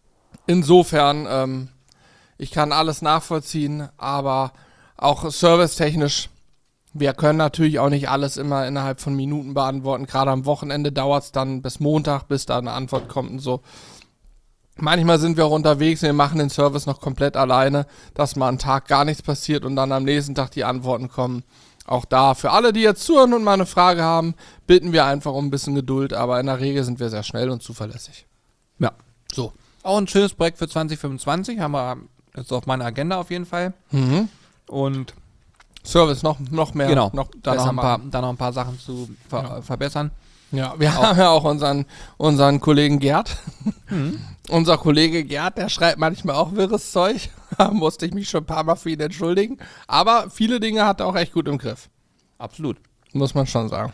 Insofern, ich kann alles nachvollziehen, aber auch servicetechnisch, wir können natürlich auch nicht alles immer innerhalb von Minuten beantworten. Gerade am Wochenende dauert es dann bis Montag, bis da eine Antwort kommt und so. Manchmal sind wir auch unterwegs und wir machen den Service noch komplett alleine, dass mal einen Tag gar nichts passiert und dann am nächsten Tag die Antworten kommen. Auch da, für alle, die jetzt zuhören und mal eine Frage haben, bitten wir einfach um ein bisschen Geduld, aber in der Regel sind wir sehr schnell und zuverlässig. Ja. So. Auch ein schönes Projekt für 2025, haben wir jetzt auf meiner Agenda auf jeden Fall. Und Service noch mehr. genau, noch da besser noch ein paar Sachen zu verbessern. Ja, wir haben ja auch unseren Kollegen Gerd. Unser Kollege Gerd, der schreibt manchmal auch wirres Zeug. Da musste ich mich schon ein paar Mal für ihn entschuldigen. Aber viele Dinge hat er auch echt gut im Griff. Absolut. Muss man schon sagen.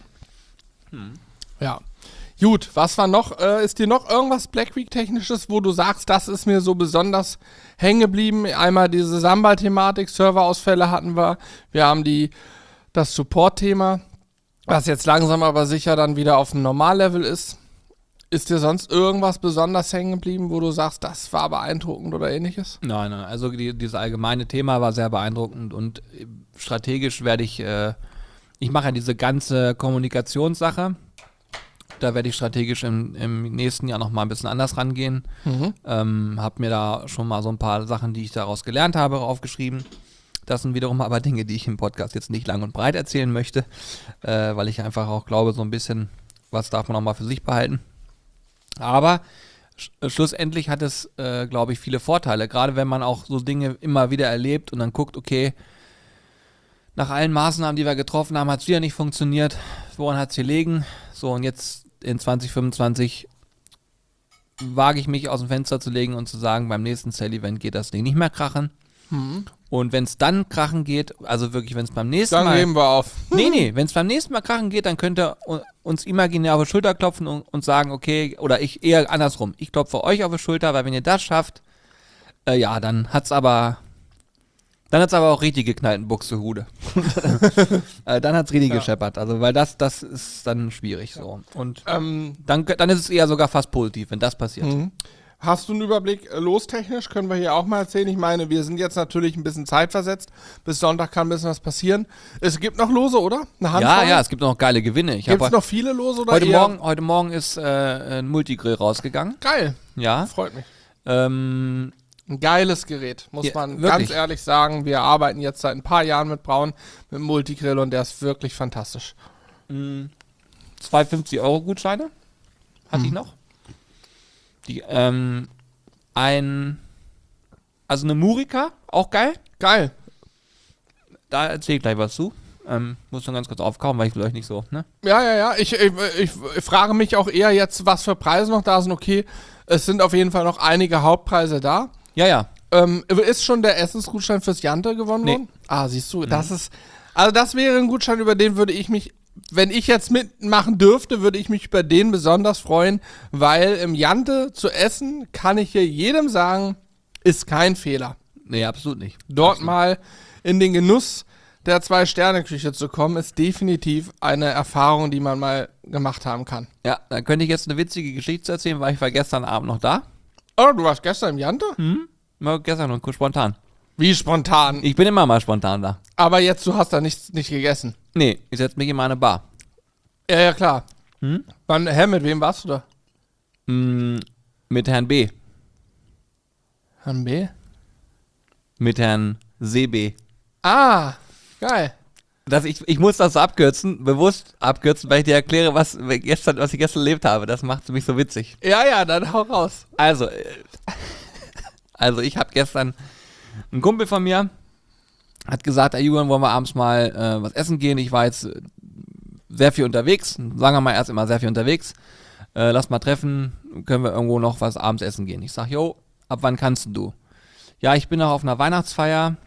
Ja. Gut, was war noch? Ist dir noch irgendwas Black Week Technisches, wo du sagst, das ist mir so besonders hängen geblieben? Einmal diese Sambal-Thematik, Serverausfälle hatten wir. Wir haben das Support-Thema, was jetzt langsam aber sicher dann wieder auf dem Normallevel ist. Ist dir sonst irgendwas besonders hängen geblieben, wo du sagst, das war beeindruckend oder ähnliches? Nein, also dieses allgemeine Thema war sehr beeindruckend und strategisch werde ich mache ja diese ganze Kommunikationssache Da werde ich strategisch im nächsten Jahr nochmal ein bisschen anders rangehen. Habe mir da schon mal so ein paar Sachen, die ich daraus gelernt habe, aufgeschrieben. Das sind wiederum aber Dinge, die ich im Podcast jetzt nicht lang und breit erzählen möchte, weil ich einfach auch glaube, so ein bisschen, was darf man auch mal für sich behalten. Aber schlussendlich hat es, glaube ich, viele Vorteile. Gerade wenn man auch so Dinge immer wieder erlebt und dann guckt, okay, nach allen Maßnahmen, die wir getroffen haben, hat es wieder nicht funktioniert. Woran hat es gelegen? So, und jetzt in 2025 wage ich mich aus dem Fenster zu legen und zu sagen, beim nächsten Sale-Event geht das Ding nicht mehr krachen. Und wenn es dann krachen geht, also wirklich, wenn es beim nächsten Mal... Dann geben wir auf. Nee, wenn es beim nächsten Mal krachen geht, dann könnt ihr uns imaginär auf die Schulter klopfen und sagen, okay, oder ich eher andersrum. Ich klopfe euch auf die Schulter, weil wenn ihr das schafft, dann hat's aber auch richtig geknallt in Buxtehude. Dann hat's richtig gescheppert. Also, weil das ist dann schwierig so. Und dann ist es eher sogar fast positiv, wenn das passiert. Hast du einen Überblick, lostechnisch können wir hier auch mal erzählen. Ich meine, wir sind jetzt natürlich ein bisschen zeitversetzt. Bis Sonntag kann ein bisschen was passieren. Es gibt noch Lose, oder? Eine Handvoll? Ja, es gibt noch geile Gewinne. Gibt es noch viele Lose? Oder heute Morgen ist ein Multigrill rausgegangen. Geil. Ja. Freut mich. Ein geiles Gerät, muss man wirklich. ganz ehrlich sagen. Wir arbeiten jetzt seit ein paar Jahren mit Braun, mit dem Multigrill und der ist wirklich fantastisch. 2,50 € Gutscheine hatte ich noch. Die, also eine Murica, auch geil. Geil. Da erzähle ich gleich was zu. Muss noch ganz kurz aufkaufen, weil ich will euch nicht so, ne? Ja. Ich frage mich auch eher jetzt, was für Preise noch da sind. Okay, es sind auf jeden Fall noch einige Hauptpreise da. Ja. Ist schon der Essensgutschein fürs Jante gewonnen worden? Ah, siehst du, das wäre ein Gutschein, über den würde ich mich, wenn ich jetzt mitmachen dürfte, würde ich mich über den besonders freuen, weil im Jante zu essen, kann ich hier jedem sagen, ist kein Fehler. Nee, absolut nicht. Dort mal in den Genuss der 2-Sterne-Küche zu kommen, ist definitiv eine Erfahrung, die man mal gemacht haben kann. Ja, da könnte ich jetzt eine witzige Geschichte erzählen, weil ich war gestern Abend noch da. Oh, du warst gestern im Jante? War gestern noch spontan. Wie spontan? Ich bin immer mal spontan da. Aber jetzt, du hast da nicht gegessen. Nee, ich setze mich in meine Bar. Ja, klar. Mit wem warst du da? Mit Herrn B. Herrn B? Mit Herrn CB. Ah, geil. Ich muss das so bewusst abkürzen, weil ich dir erkläre, was ich gestern erlebt habe. Das macht mich so witzig. Ja, dann hau raus. Also ich habe gestern, ein Kumpel von mir hat gesagt, Julian, wollen wir abends mal was essen gehen? Ich war jetzt sehr viel unterwegs, sagen wir mal erst immer sehr viel unterwegs. Lass mal treffen, können wir irgendwo noch was abends essen gehen? Ich sag, jo, ab wann kannst du? Ja, ich bin noch auf einer Weihnachtsfeier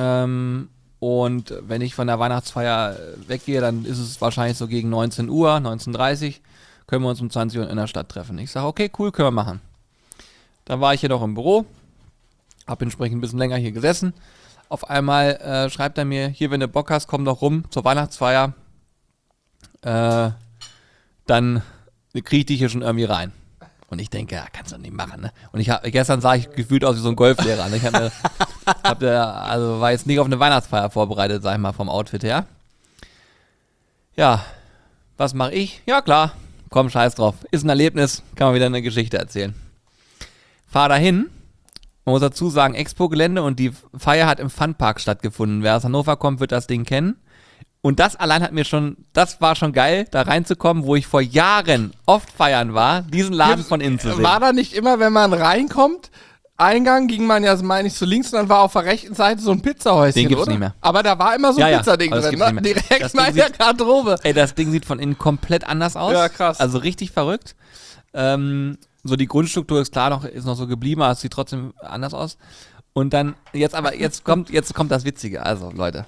und wenn ich von der Weihnachtsfeier weggehe, dann ist es wahrscheinlich so gegen 19 Uhr, 19:30 Uhr, können wir uns um 20 Uhr in der Stadt treffen. Ich sage, okay, cool, können wir machen. Dann war ich hier noch im Büro, habe entsprechend ein bisschen länger hier gesessen. Auf einmal schreibt er mir, hier, wenn du Bock hast, komm doch rum zur Weihnachtsfeier. Dann kriege ich dich hier schon irgendwie rein. Und ich denke, ja, kannst du nicht machen, ne? Und gestern sah ich gefühlt aus wie so ein Golflehrer. Ne? War jetzt nicht auf eine Weihnachtsfeier vorbereitet, sag ich mal, vom Outfit her. Ja, was mache ich? Ja, klar, komm, scheiß drauf. Ist ein Erlebnis, kann man wieder eine Geschichte erzählen. Fahr dahin. Man muss dazu sagen, Expo-Gelände und die Feier hat im Funpark stattgefunden. Wer aus Hannover kommt, wird das Ding kennen. Und das allein das war schon geil, da reinzukommen, wo ich vor Jahren oft feiern war, diesen Laden von innen zu sehen. War da nicht immer, wenn man reinkommt, Eingang ging man ja, meine ich, so links und dann war auf der rechten Seite so ein Pizzahäuschen, Den gibt's oder? nicht mehr. Aber da war immer so ein Pizzading aber das drin, gibt's ne? nicht mehr. Direkt Das mal Ding in der sieht- Garderobe. Ey, das Ding sieht von innen komplett anders aus. Ja, krass. Also richtig verrückt. So die Grundstruktur ist klar ist noch so geblieben, aber es sieht trotzdem anders aus. Und dann, jetzt kommt das Witzige. Also, Leute.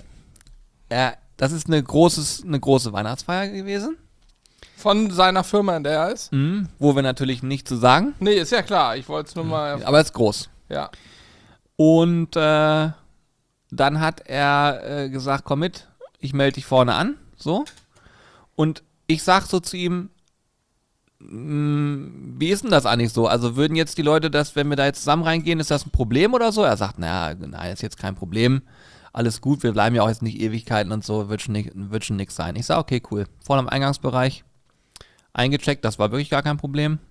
Das ist eine große Weihnachtsfeier gewesen. Von seiner Firma, in der er ist? Wo wir natürlich nicht zu sagen. Nee, ist ja klar. Ich wollte es nur mal... Aber es ist groß. Ja. Und dann hat er gesagt, komm mit, ich melde dich vorne an. So. Und ich sag so zu ihm, wie ist denn das eigentlich so? Also würden jetzt die Leute wenn wir da jetzt zusammen reingehen, ist das ein Problem oder so? Er sagt, nein, ist jetzt kein Problem. Alles gut, wir bleiben ja auch jetzt nicht Ewigkeiten und so, wird schon nix sein. Ich sage, okay, cool. Vorne am Eingangsbereich, eingecheckt, das war wirklich gar kein Problem.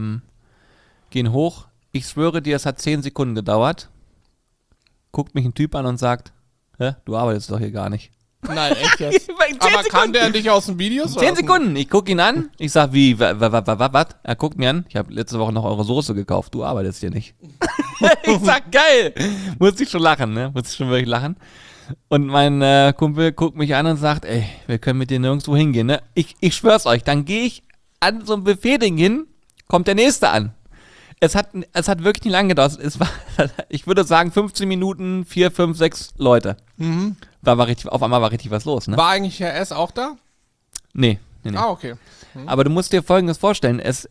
Gehen hoch. Ich schwöre dir, es hat 10 Sekunden gedauert. Guckt mich ein Typ an und sagt, hä, du arbeitest doch hier gar nicht. Nein, echt jetzt? Aber kann der dich aus den Videos? 10 Sekunden. Ich gucke ihn an. Ich sag, wie, was? Er guckt mir an. Ich habe letzte Woche noch eure Soße gekauft. Du arbeitest hier nicht. Ich sag, geil. Musste ich schon lachen, ne? Musste ich schon wirklich lachen. Und mein Kumpel guckt mich an und sagt, ey, wir können mit dir nirgendwo hingehen, ne? Ich schwör's euch, dann gehe ich an so ein Buffet-Ding hin, kommt der Nächste an. Es hat wirklich nicht lange gedauert. Es war, ich würde sagen, 15 Minuten, 4, 5, 6 Leute. Mhm. Auf einmal war richtig was los, ne? War eigentlich Herr S. auch da? Nee. Ah, okay. Aber du musst dir Folgendes vorstellen, es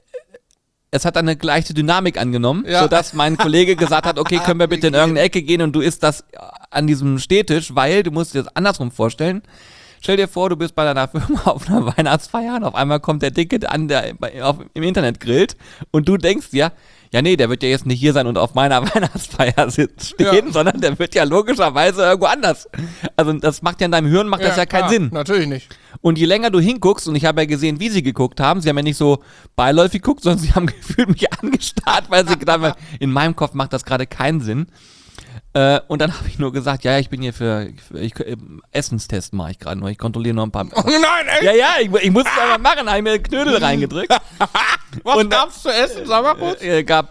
hat eine gleiche Dynamik angenommen, sodass mein Kollege gesagt hat, okay, können wir bitte in irgendeine Ecke gehen und du isst das an diesem Stehtisch, weil du musst dir das andersrum vorstellen. Stell dir vor, du bist bei deiner Firma auf einer Weihnachtsfeier und auf einmal kommt der Dicke an, der im Internet grillt und du denkst dir, ja nee, der wird ja jetzt nicht hier sein und auf meiner Weihnachtsfeier stehen, sondern der wird ja logischerweise irgendwo anders. Also das macht ja in deinem Hirn, das ja keinen Sinn. Natürlich nicht. Und je länger du hinguckst, und ich habe ja gesehen, wie sie geguckt haben, sie haben ja nicht so beiläufig geguckt, sondern sie haben gefühlt mich angestarrt, weil sie gedacht haben, in meinem Kopf macht das gerade keinen Sinn. Und dann habe ich nur gesagt, ja, ich bin hier Essenstest mache ich gerade nur, ich kontrolliere noch ein paar. Oh nein, ey! Ja, ich muss es aber machen, habe ich mir Knödel reingedrückt. Was gab's zu essen, sag mal kurz?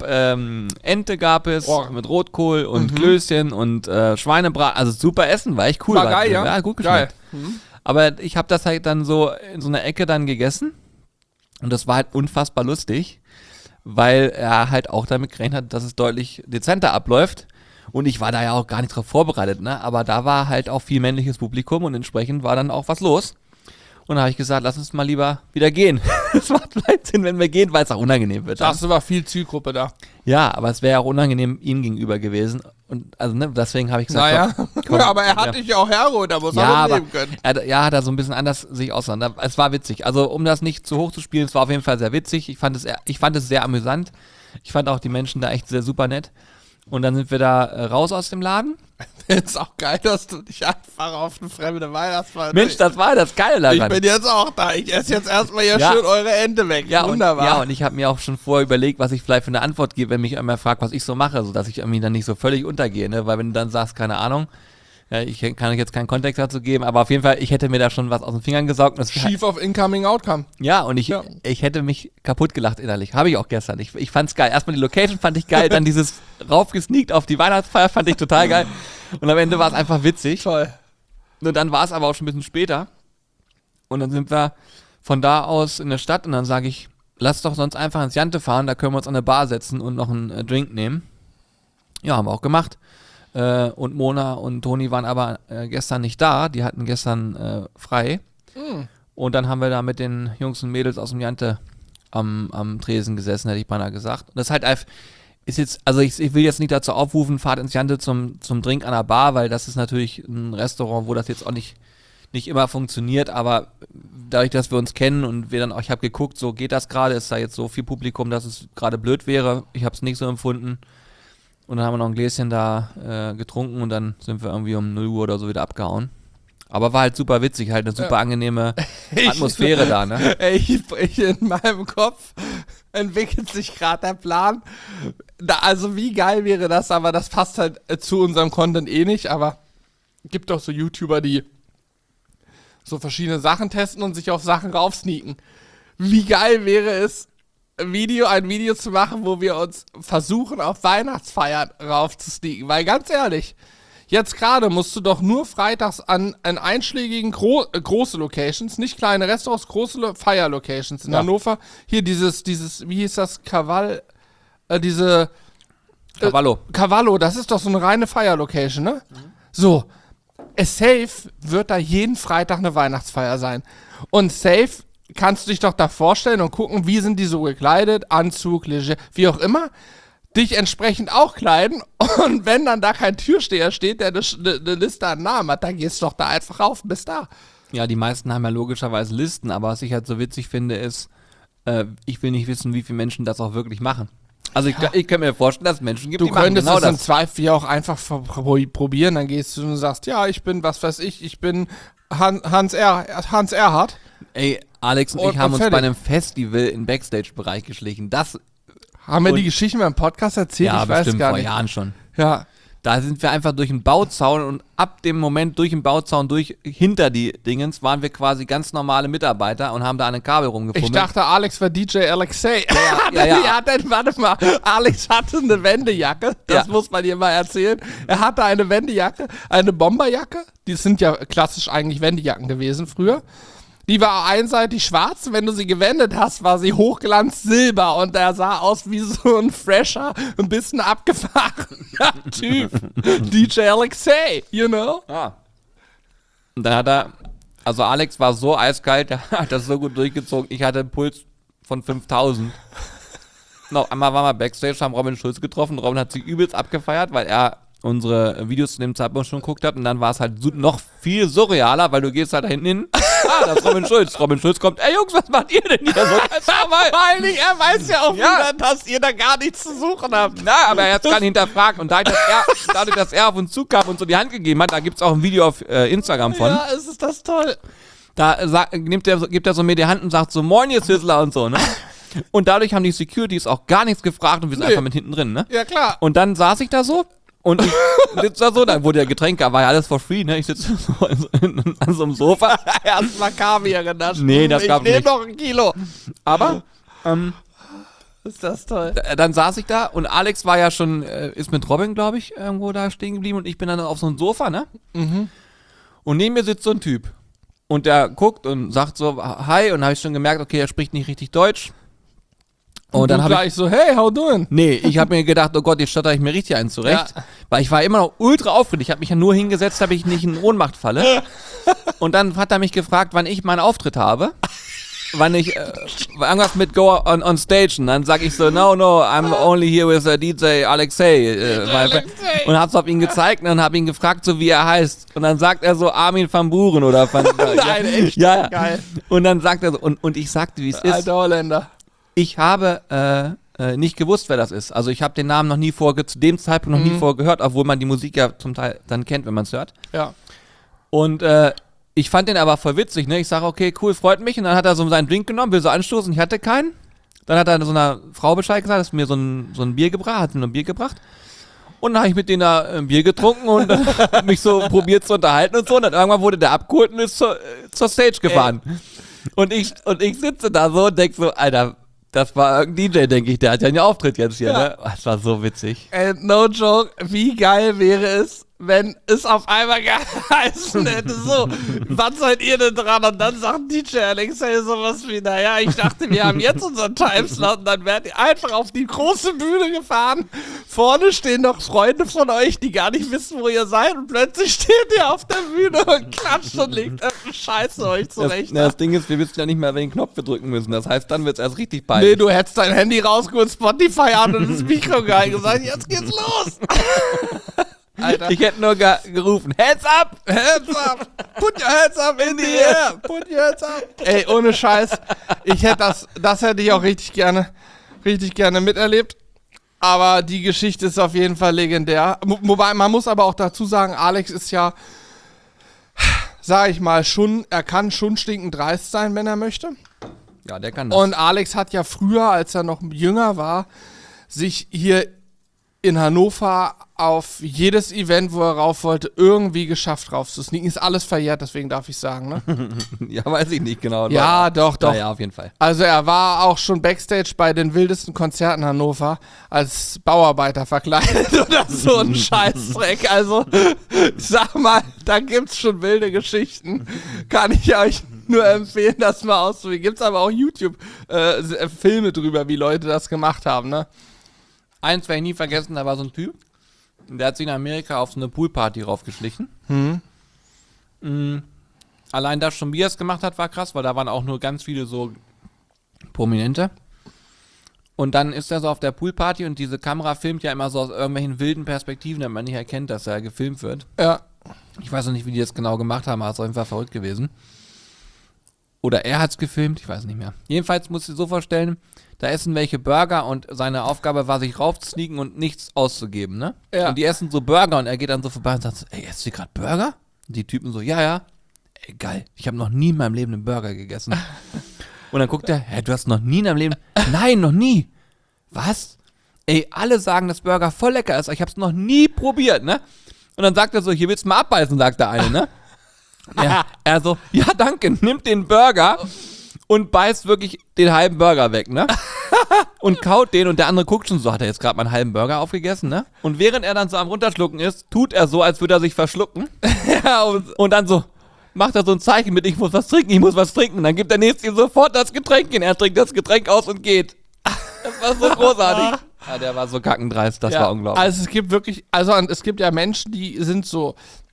Ente gab es mit Rotkohl und Klößchen und Schweinebraten, also super Essen, war echt cool. War geil, ja? Ja, gut geschmeckt. Aber ich habe das halt dann so in so einer Ecke dann gegessen und das war halt unfassbar lustig, weil er halt auch damit gerechnet hat, dass es deutlich dezenter abläuft. Und ich war da ja auch gar nicht drauf vorbereitet, ne? Aber da war halt auch viel männliches Publikum und entsprechend war dann auch was los. Und da habe ich gesagt, lass uns mal lieber wieder gehen. Es macht vielleicht Sinn, wenn wir gehen, weil es auch unangenehm wird. Da war viel Zielgruppe da. Ja, aber es wäre auch unangenehm ihm gegenüber gewesen. Und also, ne, deswegen habe ich gesagt, naja, komm, aber er hat dich ja auch hergeholt, da muss er noch leben können. Hat er so ein bisschen anders sich ausgedacht. Es war witzig. Also, um das nicht zu hoch zu spielen, es war auf jeden Fall sehr witzig. Ich fand es sehr amüsant. Ich fand auch die Menschen da echt sehr super nett. Und dann sind wir da raus aus dem Laden. Ist auch geil, dass du dich einfach auf eine fremde Weihnachtsfeier... Mensch, das war das Geile daran. Ich bin jetzt auch da. Ich esse jetzt erstmal hier schön eure Ente weg. Ja, wunderbar. Und ich habe mir auch schon vorher überlegt, was ich vielleicht für eine Antwort gebe, wenn mich immer fragt, was ich so mache, sodass ich irgendwie dann nicht so völlig untergehe. Ne? Weil wenn du dann sagst, keine Ahnung, ja, ich kann euch jetzt keinen Kontext dazu geben, aber auf jeden Fall, ich hätte mir da schon was aus den Fingern gesaugt. Chief of Incoming Outcome. Ja, und ich hätte mich kaputt gelacht innerlich. Habe ich auch gestern. Ich fand's geil. Erstmal die Location fand ich geil, dann dieses raufgesneakt auf die Weihnachtsfeier fand ich total geil. Und am Ende war es einfach witzig. Toll. Und dann war es aber auch schon ein bisschen später. Und dann sind wir von da aus in der Stadt und dann sage ich, lass doch sonst einfach ins Jante fahren, da können wir uns an eine Bar setzen und noch einen Drink nehmen. Ja, haben wir auch gemacht. Und Mona und Toni waren aber gestern nicht da, die hatten gestern frei. Und dann haben wir da mit den Jungs und Mädels aus dem Jante am Tresen gesessen, hätte ich beinahe gesagt. Und das ist halt einfach, also ich will jetzt nicht dazu aufrufen, fahrt ins Jante zum Drink an der Bar, weil das ist natürlich ein Restaurant, wo das jetzt auch nicht immer funktioniert, aber dadurch, dass wir uns kennen und wir dann auch, ich habe geguckt, so geht das gerade, ist da jetzt so viel Publikum, dass es gerade blöd wäre. Ich habe es nicht so empfunden. Und dann haben wir noch ein Gläschen da getrunken und dann sind wir irgendwie um 0 Uhr oder so wieder abgehauen. Aber war halt super witzig, halt eine super angenehme Atmosphäre da, ne? In meinem Kopf entwickelt sich gerade der Plan. Also wie geil wäre das, aber das passt halt zu unserem Content eh nicht, aber gibt doch so YouTuber, die so verschiedene Sachen testen und sich auf Sachen raufsneaken. Wie geil wäre es, ein Video zu machen, wo wir uns versuchen, auf Weihnachtsfeiern raufzusneaken. Weil ganz ehrlich, jetzt gerade musst du doch nur freitags an einschlägigen große Locations, nicht kleine Restaurants, große Feier-Locations in Hannover. Hier dieses, wie hieß das, Cavallo. Cavallo, das ist doch so eine reine Feier-Location, ne? So, safe wird da jeden Freitag eine Weihnachtsfeier sein. Und safe kannst du dich doch da vorstellen und gucken, wie sind die so gekleidet, Anzug, Leger, wie auch immer, dich entsprechend auch kleiden und wenn dann da kein Türsteher steht, der eine Liste an Namen hat, dann gehst du doch da einfach rauf und bist da. Ja, die meisten haben ja logischerweise Listen, aber was ich halt so witzig finde ist, ich will nicht wissen, wie viele Menschen das auch wirklich machen. Also ich kann mir vorstellen, dass es Menschen gibt, die machen genau das. Du könntest es im Zweifel ja auch einfach probieren, dann gehst du und sagst, ja, ich bin, was weiß ich bin Hans Erhardt. Ey, Alex und ich haben uns fertig. bei einem Festival im Backstage-Bereich geschlichen. Das Haben wir die Geschichten beim Podcast erzählt? ja, Ich weiß bestimmt gar vor nicht. Jahren schon. Ja. Da sind wir einfach durch den Bauzaun und ab dem Moment durch den Bauzaun hinter die Dingens waren wir quasi ganz normale Mitarbeiter und haben da an den Kabel rumgefummelt. Ich dachte, Alex war DJ Alexei. ja. Ja, dann warte mal. Alex hatte eine Wendejacke. Das Ja. muss man dir mal erzählen. Er hatte eine Wendejacke, eine Bomberjacke. Die sind ja klassisch eigentlich Wendejacken gewesen früher. Die war einseitig schwarz. Wenn du sie gewendet hast, war sie Hochglanz silber. Und er sah aus wie so ein fresher, ein bisschen abgefahrener Typ. DJ Alexei, you know? Ah. Und dann hat er, also Alex war so eiskalt, der hat das so gut durchgezogen. Ich hatte einen Puls von 5000. Noch einmal waren wir Backstage, haben Robin Schulz getroffen. Robin hat sich übelst abgefeiert, weil er unsere Videos zu dem Zeitpunkt schon geguckt hat. Und dann war es halt noch viel surrealer, weil du gehst halt da hinten hin. Das ist Robin Schulz. Robin Schulz kommt, ey Jungs, was macht ihr denn hier? So, Vor allen Dingen, er weiß ja auch Ja. wieder, dass ihr da gar nichts zu suchen habt. Na, aber er hat es gar nicht hinterfragt. Und dadurch, dass er auf uns zukam und so die Hand gegeben hat, da gibt es auch ein Video auf Instagram von. Ja, es ist das toll. Da gibt er so mir die Hand und sagt so, moin ihr Sizzler und so, ne? Und dadurch haben die Securities auch gar nichts gefragt und wir sind Nee. einfach mit hinten drin, ne? Ja, klar. Und dann saß ich da so und ich sitze da so, dann wurde ja Getränke, war ja alles for free, ne? Ich sitze so an so einem Sofa. Erstmal Kaviar genascht. Nee, das gab Ich nicht. nehme noch ein Kilo. Aber Ist das toll. dann saß ich da und Alex war ja schon, ist mit Robin, glaube ich, irgendwo da stehen geblieben und ich bin dann auf so einem Sofa, ne? Und neben mir sitzt so ein Typ. Und der guckt und sagt so, hi, und habe ich schon gemerkt, okay, er spricht nicht richtig Deutsch. Und dann habe ich, gleich so, hey, how doing? nee, ich habe mir gedacht, oh Gott, jetzt stotter ich mir richtig einen zurecht. Ja. Weil ich war immer noch ultra aufgeregt. Ich habe mich ja nur hingesetzt, damit ich nicht in Ohnmacht falle. Und dann hat er mich gefragt, wann ich meinen Auftritt habe. Wann ich irgendwas mit Go on Stage. Und dann sage ich so, no, I'm only here with DJ Alexei. Alexei. Und hab's auf ihn gezeigt und habe ihn gefragt, so wie er heißt. Und dann sagt er so Armin van Buren oder van Nein, echt? Ja. Geil. Und dann sagt er so, und ich sagte, wie es ist. Alter Holländer. Ich habe nicht gewusst, wer das ist. Also ich habe den Namen noch nie zu dem Zeitpunkt noch nie vorgehört, obwohl man die Musik ja zum Teil dann kennt, wenn man es hört. Ja. Und ich fand den aber voll witzig, ne? Ich sage, okay, cool, freut mich. Und dann hat er so seinen Drink genommen, will so anstoßen, ich hatte keinen. Dann hat er so einer Frau Bescheid gesagt, dass mir so ein Bier gebracht, hat mir ein Bier gebracht. Und dann habe ich mit denen da ein Bier getrunken und mich so probiert zu unterhalten und so. Und dann irgendwann wurde der abgeholt und ist zur Stage gefahren. Und ich sitze da so und denke so, Alter, das war irgendein DJ, denke ich, der hat ja einen Auftritt jetzt hier, ne? Das war so witzig. No joke, wie geil wäre es, wenn es auf einmal geheißen hätte, so, wann seid ihr denn dran? Und dann sagt DJ Alexei sowas wie, naja, ich dachte, wir haben jetzt unseren Timeslot und dann werdet ihr einfach auf die große Bühne gefahren. Vorne stehen noch Freunde von euch, die gar nicht wissen, wo ihr seid und plötzlich steht ihr auf der Bühne und klatscht und legt Scheiße euch zurecht. Das Ding ist, wir wissen ja nicht mehr, welchen Knopf wir drücken müssen. Das heißt, dann wird es erst richtig peinlich. Nee, du hättest dein Handy rausgeholt, Spotify an und das Mikro gehalten und gesagt, jetzt geht's los. Alter. Ich hätte nur gerufen, Heads up! Hands up! Put your hands up in the air! Put your hands up! Ey, ohne Scheiß, ich hätte das hätte ich auch richtig gerne miterlebt. Aber die Geschichte ist auf jeden Fall legendär. Wobei, man muss aber auch dazu sagen, Alex ist ja, sag ich mal, er kann schon stinkend dreist sein, wenn er möchte. Ja, der kann das. Und Alex hat ja früher, als er noch jünger war, sich hier in Hannover auf jedes Event, wo er rauf wollte, irgendwie geschafft rauf zu sneaken. Ist alles verjährt, deswegen darf ich sagen, ne? Ja, weiß ich nicht genau. Ja, doch. Ja, auf jeden Fall. Also er war auch schon Backstage bei den wildesten Konzerten in Hannover als Bauarbeiter verkleidet oder so ein Scheißdreck. Also ich sag mal, da gibt's schon wilde Geschichten. Kann ich euch nur empfehlen, das mal auszuprobieren. Gibt's aber auch YouTube-Filme drüber, wie Leute das gemacht haben, ne? Eins werde ich nie vergessen, da war so ein Typ, der hat sich in Amerika auf so eine Poolparty raufgeschlichen. Allein das schon, wie er es gemacht hat, war krass, weil da waren auch nur ganz viele so Prominente. Und dann ist er so auf der Poolparty und diese Kamera filmt ja immer so aus irgendwelchen wilden Perspektiven, damit man nicht erkennt, dass er gefilmt wird. Ja. Ich weiß noch nicht, wie die das genau gemacht haben, aber es ist auf jeden Fall verrückt gewesen. Oder er hat es gefilmt, ich weiß nicht mehr. Jedenfalls musst du dir so vorstellen, da essen welche Burger und seine Aufgabe war, sich raufzusneaken und nichts auszugeben, ne? Ja. Und die essen so Burger und er geht dann so vorbei und sagt so, ey, esst ihr gerade Burger? Und die Typen so, ja. ey, geil, ich habe noch nie in meinem Leben einen Burger gegessen. Und dann guckt er, hä, du hast noch nie in deinem Leben, nein, noch nie. Was? Ey, alle sagen, dass Burger voll lecker ist, aber ich habe es noch nie probiert, ne? Und dann sagt er so, hier willst du mal abbeißen, sagt der eine, ne? Er so, ja danke, nimmt den Burger und beißt wirklich den halben Burger weg, ne? Und kaut den und der andere guckt schon so, hat er jetzt gerade mal einen halben Burger aufgegessen, ne? Und während er dann so am Runterschlucken ist, tut er so, als würde er sich verschlucken. Ja, und dann so, macht er so ein Zeichen mit, ich muss was trinken. Und dann gibt der Nächste ihm sofort das Getränk hin. Er trinkt das Getränk aus und geht. Das war so großartig. Ja, der war so kackendreist, das war unglaublich. Also es gibt wirklich, es gibt ja Menschen, die sind so,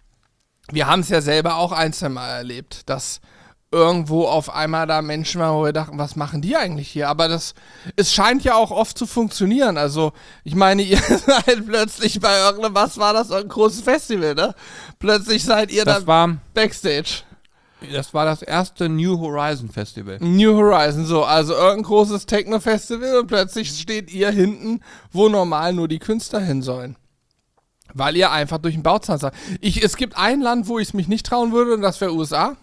wir haben es ja selber auch ein, zwei Mal erlebt, dass irgendwo auf einmal da Menschen waren, wo wir dachten, was machen die eigentlich hier? Aber es scheint ja auch oft zu funktionieren. Also, ich meine, ihr seid plötzlich bei was war das? Ein großes Festival, ne? Plötzlich seid ihr dann Backstage. Das war das erste New Horizon Festival. New Horizon, so. Also irgendein großes Techno-Festival und plötzlich steht ihr hinten, wo normal nur die Künstler hin sollen. Weil ihr einfach durch den Bauzahn seid. Es gibt ein Land, wo ich es mich nicht trauen würde, und das wäre USA.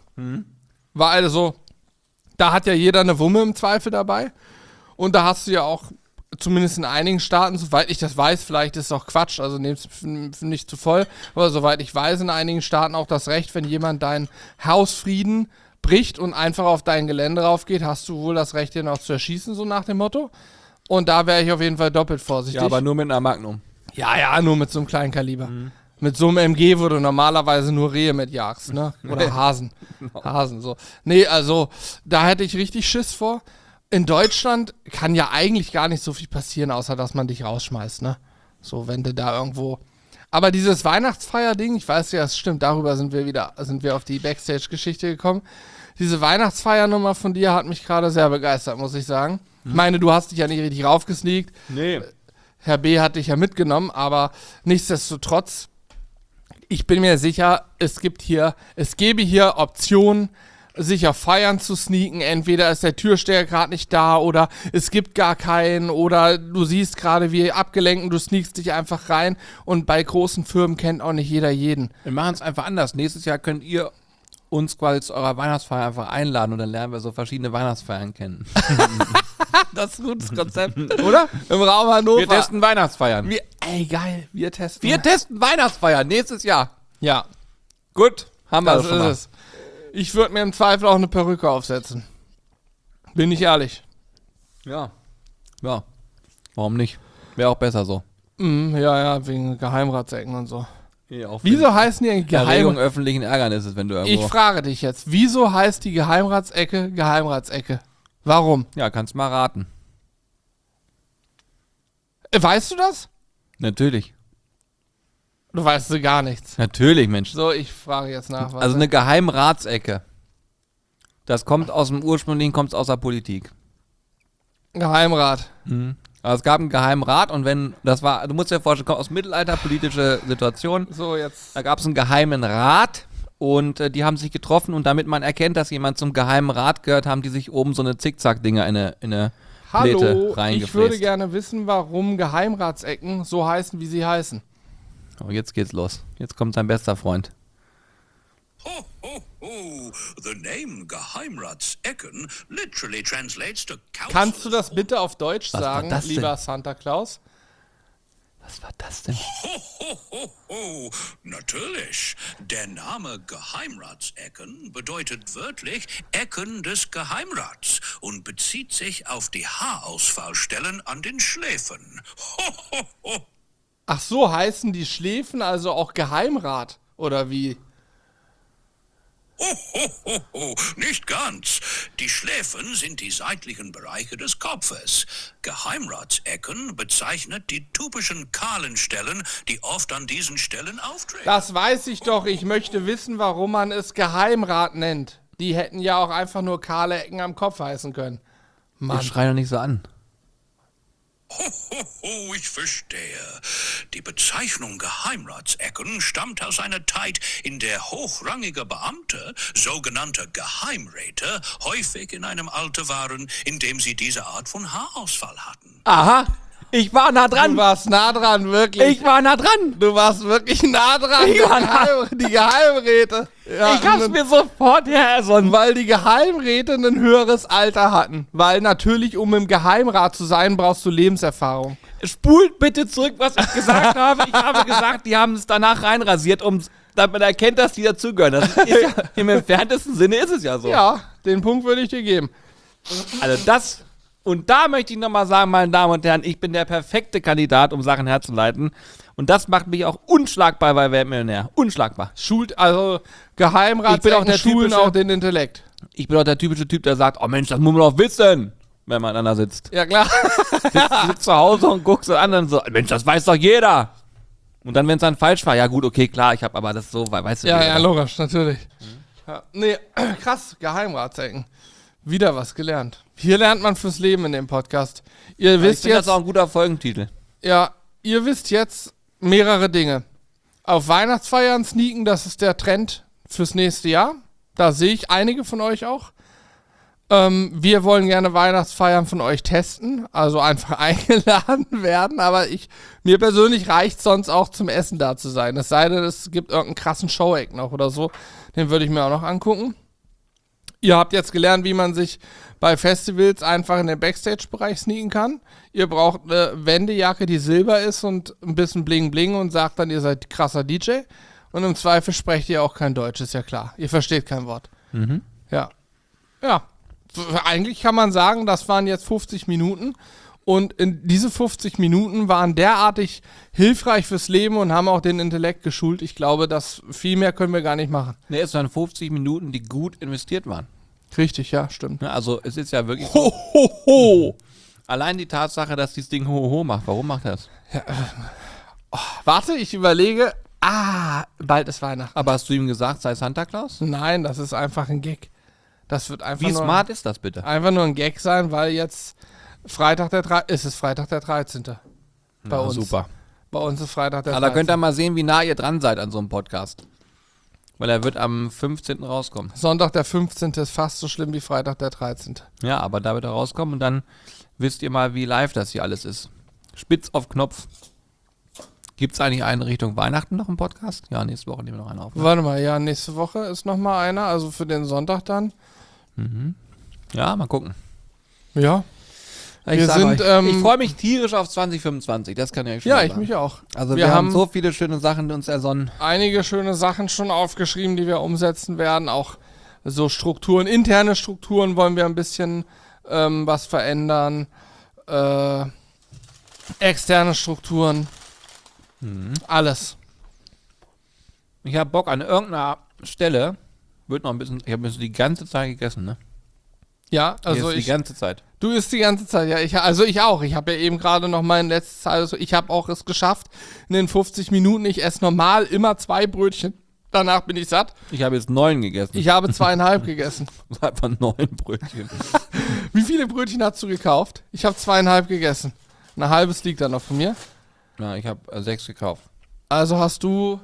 Weil also, da hat ja jeder eine Wumme im Zweifel dabei. Und da hast du ja auch, zumindest in einigen Staaten, soweit ich das weiß, vielleicht ist es auch Quatsch, also nehmt es nicht zu voll, aber soweit ich weiß, in einigen Staaten auch das Recht, wenn jemand deinen Hausfrieden bricht und einfach auf dein Gelände raufgeht, hast du wohl das Recht, ihn auch zu erschießen, so nach dem Motto. Und da wäre ich auf jeden Fall doppelt vorsichtig. Ja, aber nur mit einer Magnum. Ja, nur mit so einem kleinen Kaliber. Mit so einem MG, wo du normalerweise nur Rehe mitjagst, ne? Oder Hasen. Hasen, so. Nee, also, da hätte ich richtig Schiss vor. In Deutschland kann ja eigentlich gar nicht so viel passieren, außer dass man dich rausschmeißt, ne? So, wenn du da irgendwo... Aber dieses Weihnachtsfeier-Ding, ich weiß ja, es stimmt, darüber sind wir auf die Backstage-Geschichte gekommen. Diese Weihnachtsfeiernummer von dir hat mich gerade sehr begeistert, muss ich sagen. Ich meine, du hast dich ja nicht richtig raufgesneakt. Nee. Herr B. hat dich ja mitgenommen, aber nichtsdestotrotz, ich bin mir sicher, es gäbe hier Optionen, sich auf Feiern zu sneaken. Entweder ist der Türsteher gerade nicht da oder es gibt gar keinen oder du siehst gerade, wie abgelenkt und du sneakst dich einfach rein und bei großen Firmen kennt auch nicht jeder jeden. Wir machen es einfach anders. Nächstes Jahr könnt ihr uns quasi zu eurer Weihnachtsfeier einfach einladen und dann lernen wir so verschiedene Weihnachtsfeiern kennen. Das ist ein gutes Konzept, oder? Im Raum Hannover. Wir testen Weihnachtsfeiern. Ey, geil. Wir testen Weihnachtsfeiern nächstes Jahr. Ja. Gut, haben wir Das das schon ist mal. es. Ich würde mir im Zweifel auch eine Perücke aufsetzen. Bin ich ehrlich. Ja. Ja. Warum nicht? Wäre auch besser so. Ja, wegen Geheimratsecken und so. Ja, auch Wieso heißen die eigentlich Erregung öffentlichen Ärgernisses, wenn du irgendwo... Ich frage dich jetzt, wieso heißt die Geheimratsecke Geheimratsecke? Warum? Ja, kannst mal raten. Weißt du das? Natürlich. Du weißt so gar nichts. Natürlich, Mensch. So, ich frage jetzt nach. Also eine Geheimratsecke. Das kommt aus dem ursprünglichen, kommt aus der Politik. Geheimrat. Also es gab einen Geheimrat und wenn, das war, du musst dir vorstellen, kommt aus Mittelalter, politische Situation. So, jetzt. Da gab es einen geheimen Rat und die haben sich getroffen und damit man erkennt, dass jemand zum geheimen Rat gehört, haben die sich oben so eine Zickzack-Dinger in eine Pläte reingefräst. Ich würde gerne wissen, warum Geheimratsecken so heißen, wie sie heißen. Oh, jetzt geht's los. Jetzt kommt sein bester Freund. Ho, ho, ho. The name Geheimratsecken literally translates to council. Kannst du das bitte auf Deutsch Was war sagen, das denn? lieber Santa Claus? Was war das denn? Ho, ho, ho, ho. Natürlich. Der Name Geheimratsecken bedeutet wörtlich Ecken des Geheimrats und bezieht sich auf die Haarausfallstellen an den Schläfen. Ho, ho, ho. Ach so, heißen die Schläfen also auch Geheimrat? Oder wie? Ho, ho, ho, ho. Nicht ganz. Die Schläfen sind die seitlichen Bereiche des Kopfes. Geheimratsecken bezeichnet die typischen kahlen Stellen, die oft an diesen Stellen auftreten. Das weiß ich doch. Ich möchte wissen, warum man es Geheimrat nennt. Die hätten ja auch einfach nur kahle Ecken am Kopf heißen können. Mann. Schrei doch nicht so an. Ho, ho, ho, ich verstehe. Die Bezeichnung Geheimratsecken stammt aus einer Zeit, in der hochrangige Beamte, sogenannte Geheimräte, häufig in einem Alter waren, in dem sie diese Art von Haarausfall hatten. Aha. Ich war nah Du dran. warst nah dran, wirklich. Ich war nah dran. Du warst wirklich nah dran. Ich war Die Geheimräte. Ja, Ich hab's mir sofort herersonnen. weil die Geheimräte ein höheres Alter hatten. Weil natürlich, um im Geheimrat zu sein, brauchst du Lebenserfahrung. Spult bitte zurück, was ich gesagt habe. Ich habe gesagt, die haben es danach reinrasiert, damit man erkennt, dass die dazugehören. Das ist ja, im entferntesten Sinne ist es ja so. Ja, den Punkt würde ich dir geben. Also das, und da möchte ich nochmal sagen, meine Damen und Herren, ich bin der perfekte Kandidat, um Sachen herzuleiten. Und das macht mich auch unschlagbar bei Weltmillionär. Unschlagbar. Schult, also Geheimrat Ich bin auch der schulen typische- auch den Intellekt. Ich bin auch der typische Typ, der sagt, oh Mensch, das muss man doch wissen, wenn man aneinander sitzt. Ja, klar. Sitzt zu Hause und guckst den anderen so, Mensch, das weiß doch jeder. Und dann, wenn es dann falsch war, ja gut, okay, klar, ich habe aber das so, weißt du. Ja, jeder. ja, logisch, natürlich. Ja, nee, krass, Geheimratsecken. Wieder was gelernt. Hier lernt man fürs Leben in dem Podcast. Ihr Ich wisst finde jetzt, das auch ein guter Folgentitel. ja, ihr wisst jetzt mehrere Dinge. Auf Weihnachtsfeiern sneaken, das ist der Trend fürs nächste Jahr. Da sehe ich einige von euch auch. Wir wollen gerne Weihnachtsfeiern von euch testen, also einfach eingeladen werden, aber mir persönlich reicht sonst auch zum Essen da zu sein. Es sei denn, es gibt irgendeinen krassen Show-Eck noch oder so, den würde ich mir auch noch angucken. Ihr habt jetzt gelernt, wie man sich bei Festivals einfach in den Backstage-Bereich sneaken kann. Ihr braucht eine Wendejacke, die silber ist und ein bisschen Bling-Bling und sagt dann, ihr seid krasser DJ. Und im Zweifel sprecht ihr auch kein Deutsch, ist ja klar. Ihr versteht kein Wort. Ja. Ja. Eigentlich kann man sagen, das waren jetzt 50 Minuten. Und diese 50 Minuten waren derartig hilfreich fürs Leben und haben auch den Intellekt geschult. Ich glaube, viel mehr können wir gar nicht machen. Ne, es waren 50 Minuten, die gut investiert waren. Richtig, ja, stimmt. Ne, also es ist ja wirklich so, Ho. allein die Tatsache, dass dieses Ding Ho macht. Warum macht er das? Warte, ich überlege. Bald ist Weihnachten. Aber hast du ihm gesagt, sei Santa Claus? Nein, das ist einfach ein Gag. Das wird einfach Wie smart ist das bitte? einfach nur ein Gag sein, weil jetzt Freitag der 13. Bei uns. Super. Bei uns ist Freitag der Aber 13. da könnt ihr mal sehen, wie nah ihr dran seid an so einem Podcast. Weil er wird am 15. rauskommen. Sonntag der 15. ist fast so schlimm wie Freitag der 13. Ja, aber da wird er rauskommen und dann wisst ihr mal, wie live das hier alles ist. Spitz auf Knopf. Gibt es eigentlich einen Richtung Weihnachten noch im Podcast? Ja, nächste Woche nehmen wir noch einen auf. Ne? Warte mal, ja, nächste Woche ist nochmal einer, also für den Sonntag dann. Ja, mal gucken. Ja. Wir sag sind, euch, ich freue mich tierisch auf 2025, das kann ich euch schon Ja, mal ich sagen. mich auch. Also wir wir haben haben so viele schöne Sachen uns ersonnen. einige schöne Sachen schon aufgeschrieben, die wir umsetzen werden. Auch so Strukturen, interne Strukturen wollen wir ein bisschen was verändern. Externe Strukturen. Alles. Ich habe Bock an irgendeiner Stelle, wird noch ein bisschen, ich habe die ganze Zeit gegessen, ne? Ja, also Jetzt die ganze Zeit. du isst die ganze Zeit, ja, ich auch. Ich habe ja eben gerade noch mal in letzter Zeit, also ich habe auch es geschafft, in den 50 Minuten, ich esse normal immer 2 Brötchen, danach bin ich satt. Ich habe jetzt 9 gegessen. Ich habe 2,5 gegessen. Einfach 9 Brötchen. Wie viele Brötchen hast du gekauft? Ich habe 2,5 gegessen. Ein halbes liegt da noch von mir. Ja, ich habe 6 gekauft. Also hast du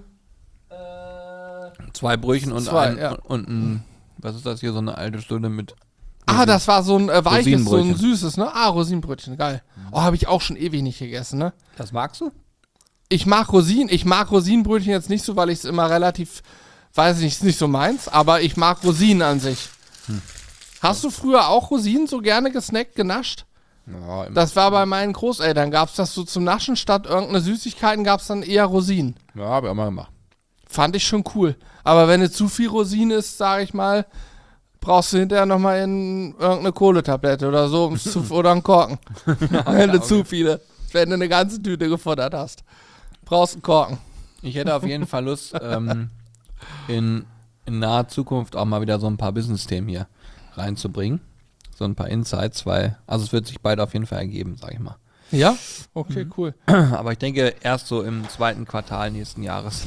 2 Brötchen und Zwei, und ein, was ist das hier, so eine alte Stunde mit das war so ein weiches, so ein Rosinenbrötchen. süßes, ne? Rosinenbrötchen, geil. Oh, habe ich auch schon ewig nicht gegessen, ne? Das magst du? Ich mag Rosinenbrötchen jetzt nicht so, weil ich es immer relativ, weiß ich nicht, ist nicht so meins, aber ich mag Rosinen an sich. Hast du früher auch Rosinen so gerne gesnackt, genascht? Ja, Das war bei meinen Großeltern, gab es das so zum Naschen, statt irgendeine Süßigkeiten gab es dann eher Rosinen. ja habe ich auch mal gemacht. Fand ich schon cool. Aber wenn es zu viel Rosinen ist, sag ich mal, brauchst du hinterher nochmal in irgendeine Kohletablette oder so oder einen Korken. Wenn du zu viele, wenn du eine ganze Tüte gefuttert hast. Brauchst einen Korken. Ich hätte auf jeden Fall Lust, in naher Zukunft auch mal wieder so ein paar Business-Themen hier reinzubringen. So ein paar Insights, also es wird sich beide auf jeden Fall ergeben, sag ich mal. Ja? Okay, cool. Aber ich denke erst so im 2. Quartal nächsten Jahres.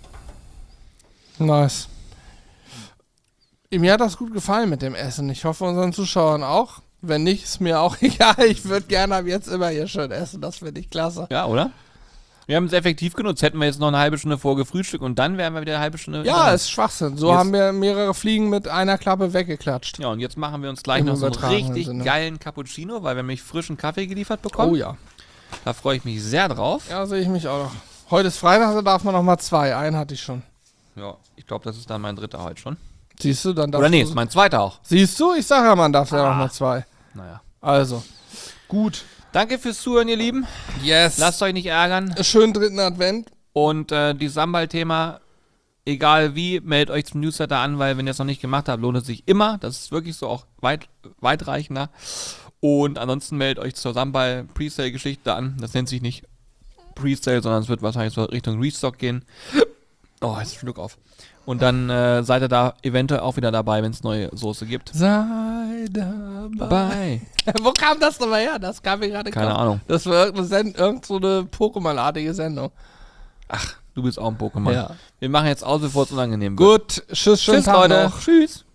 Nice. Mir hat das gut gefallen mit dem Essen. Ich hoffe unseren Zuschauern auch. Wenn nicht, ist mir auch egal. Ich würde gerne ab jetzt immer hier schön essen. Das finde ich klasse. Ja, oder? Wir haben es effektiv genutzt. Hätten wir jetzt noch eine halbe Stunde vorgefrühstückt und dann wären wir wieder eine halbe Stunde. Ja, ist Schwachsinn. So Jetzt- haben wir mehrere Fliegen mit einer Klappe weggeklatscht. Ja, und jetzt machen wir uns gleich Im noch so einen übertragenen richtig Sinne. geilen Cappuccino, weil wir nämlich frischen Kaffee geliefert bekommen. Oh ja. Da freue ich mich sehr drauf. Ja, sehe ich mich auch noch. Heute ist Freitag, da darf man noch mal 2. Einen hatte ich schon. Ja, ich glaube, das ist dann mein dritter heute schon. Siehst du, dann darfst Oder nee, du... ist mein zweiter auch. Siehst du, ich sage ja, man darf ja noch mal 2. Naja. Also, gut. Danke fürs Zuhören, ihr Lieben. Yes. Lasst euch nicht ärgern. Schönen 3. Advent. Und die Sambal-Thema, egal wie, meldet euch zum Newsletter an, weil wenn ihr es noch nicht gemacht habt, lohnt es sich immer. Das ist wirklich so auch weitreichender. Und ansonsten meldet euch zur Sambal-Presale-Geschichte an. Das nennt sich nicht Presale, sondern es wird wahrscheinlich so Richtung Restock gehen. Oh, jetzt Schluck auf. Und dann seid ihr da eventuell auch wieder dabei, wenn es neue Soße gibt. Sei dabei. Wo kam das nochmal her? Das kam mir gerade Keine Ahnung. Das war irgend so eine Pokémon-artige Sendung. Ach, du bist auch ein Pokémon. Ja. Wir machen jetzt aus, bevor es unangenehm wird. Gut, tschüss, schönen Tschüss, Tag Leute. noch. Tschüss.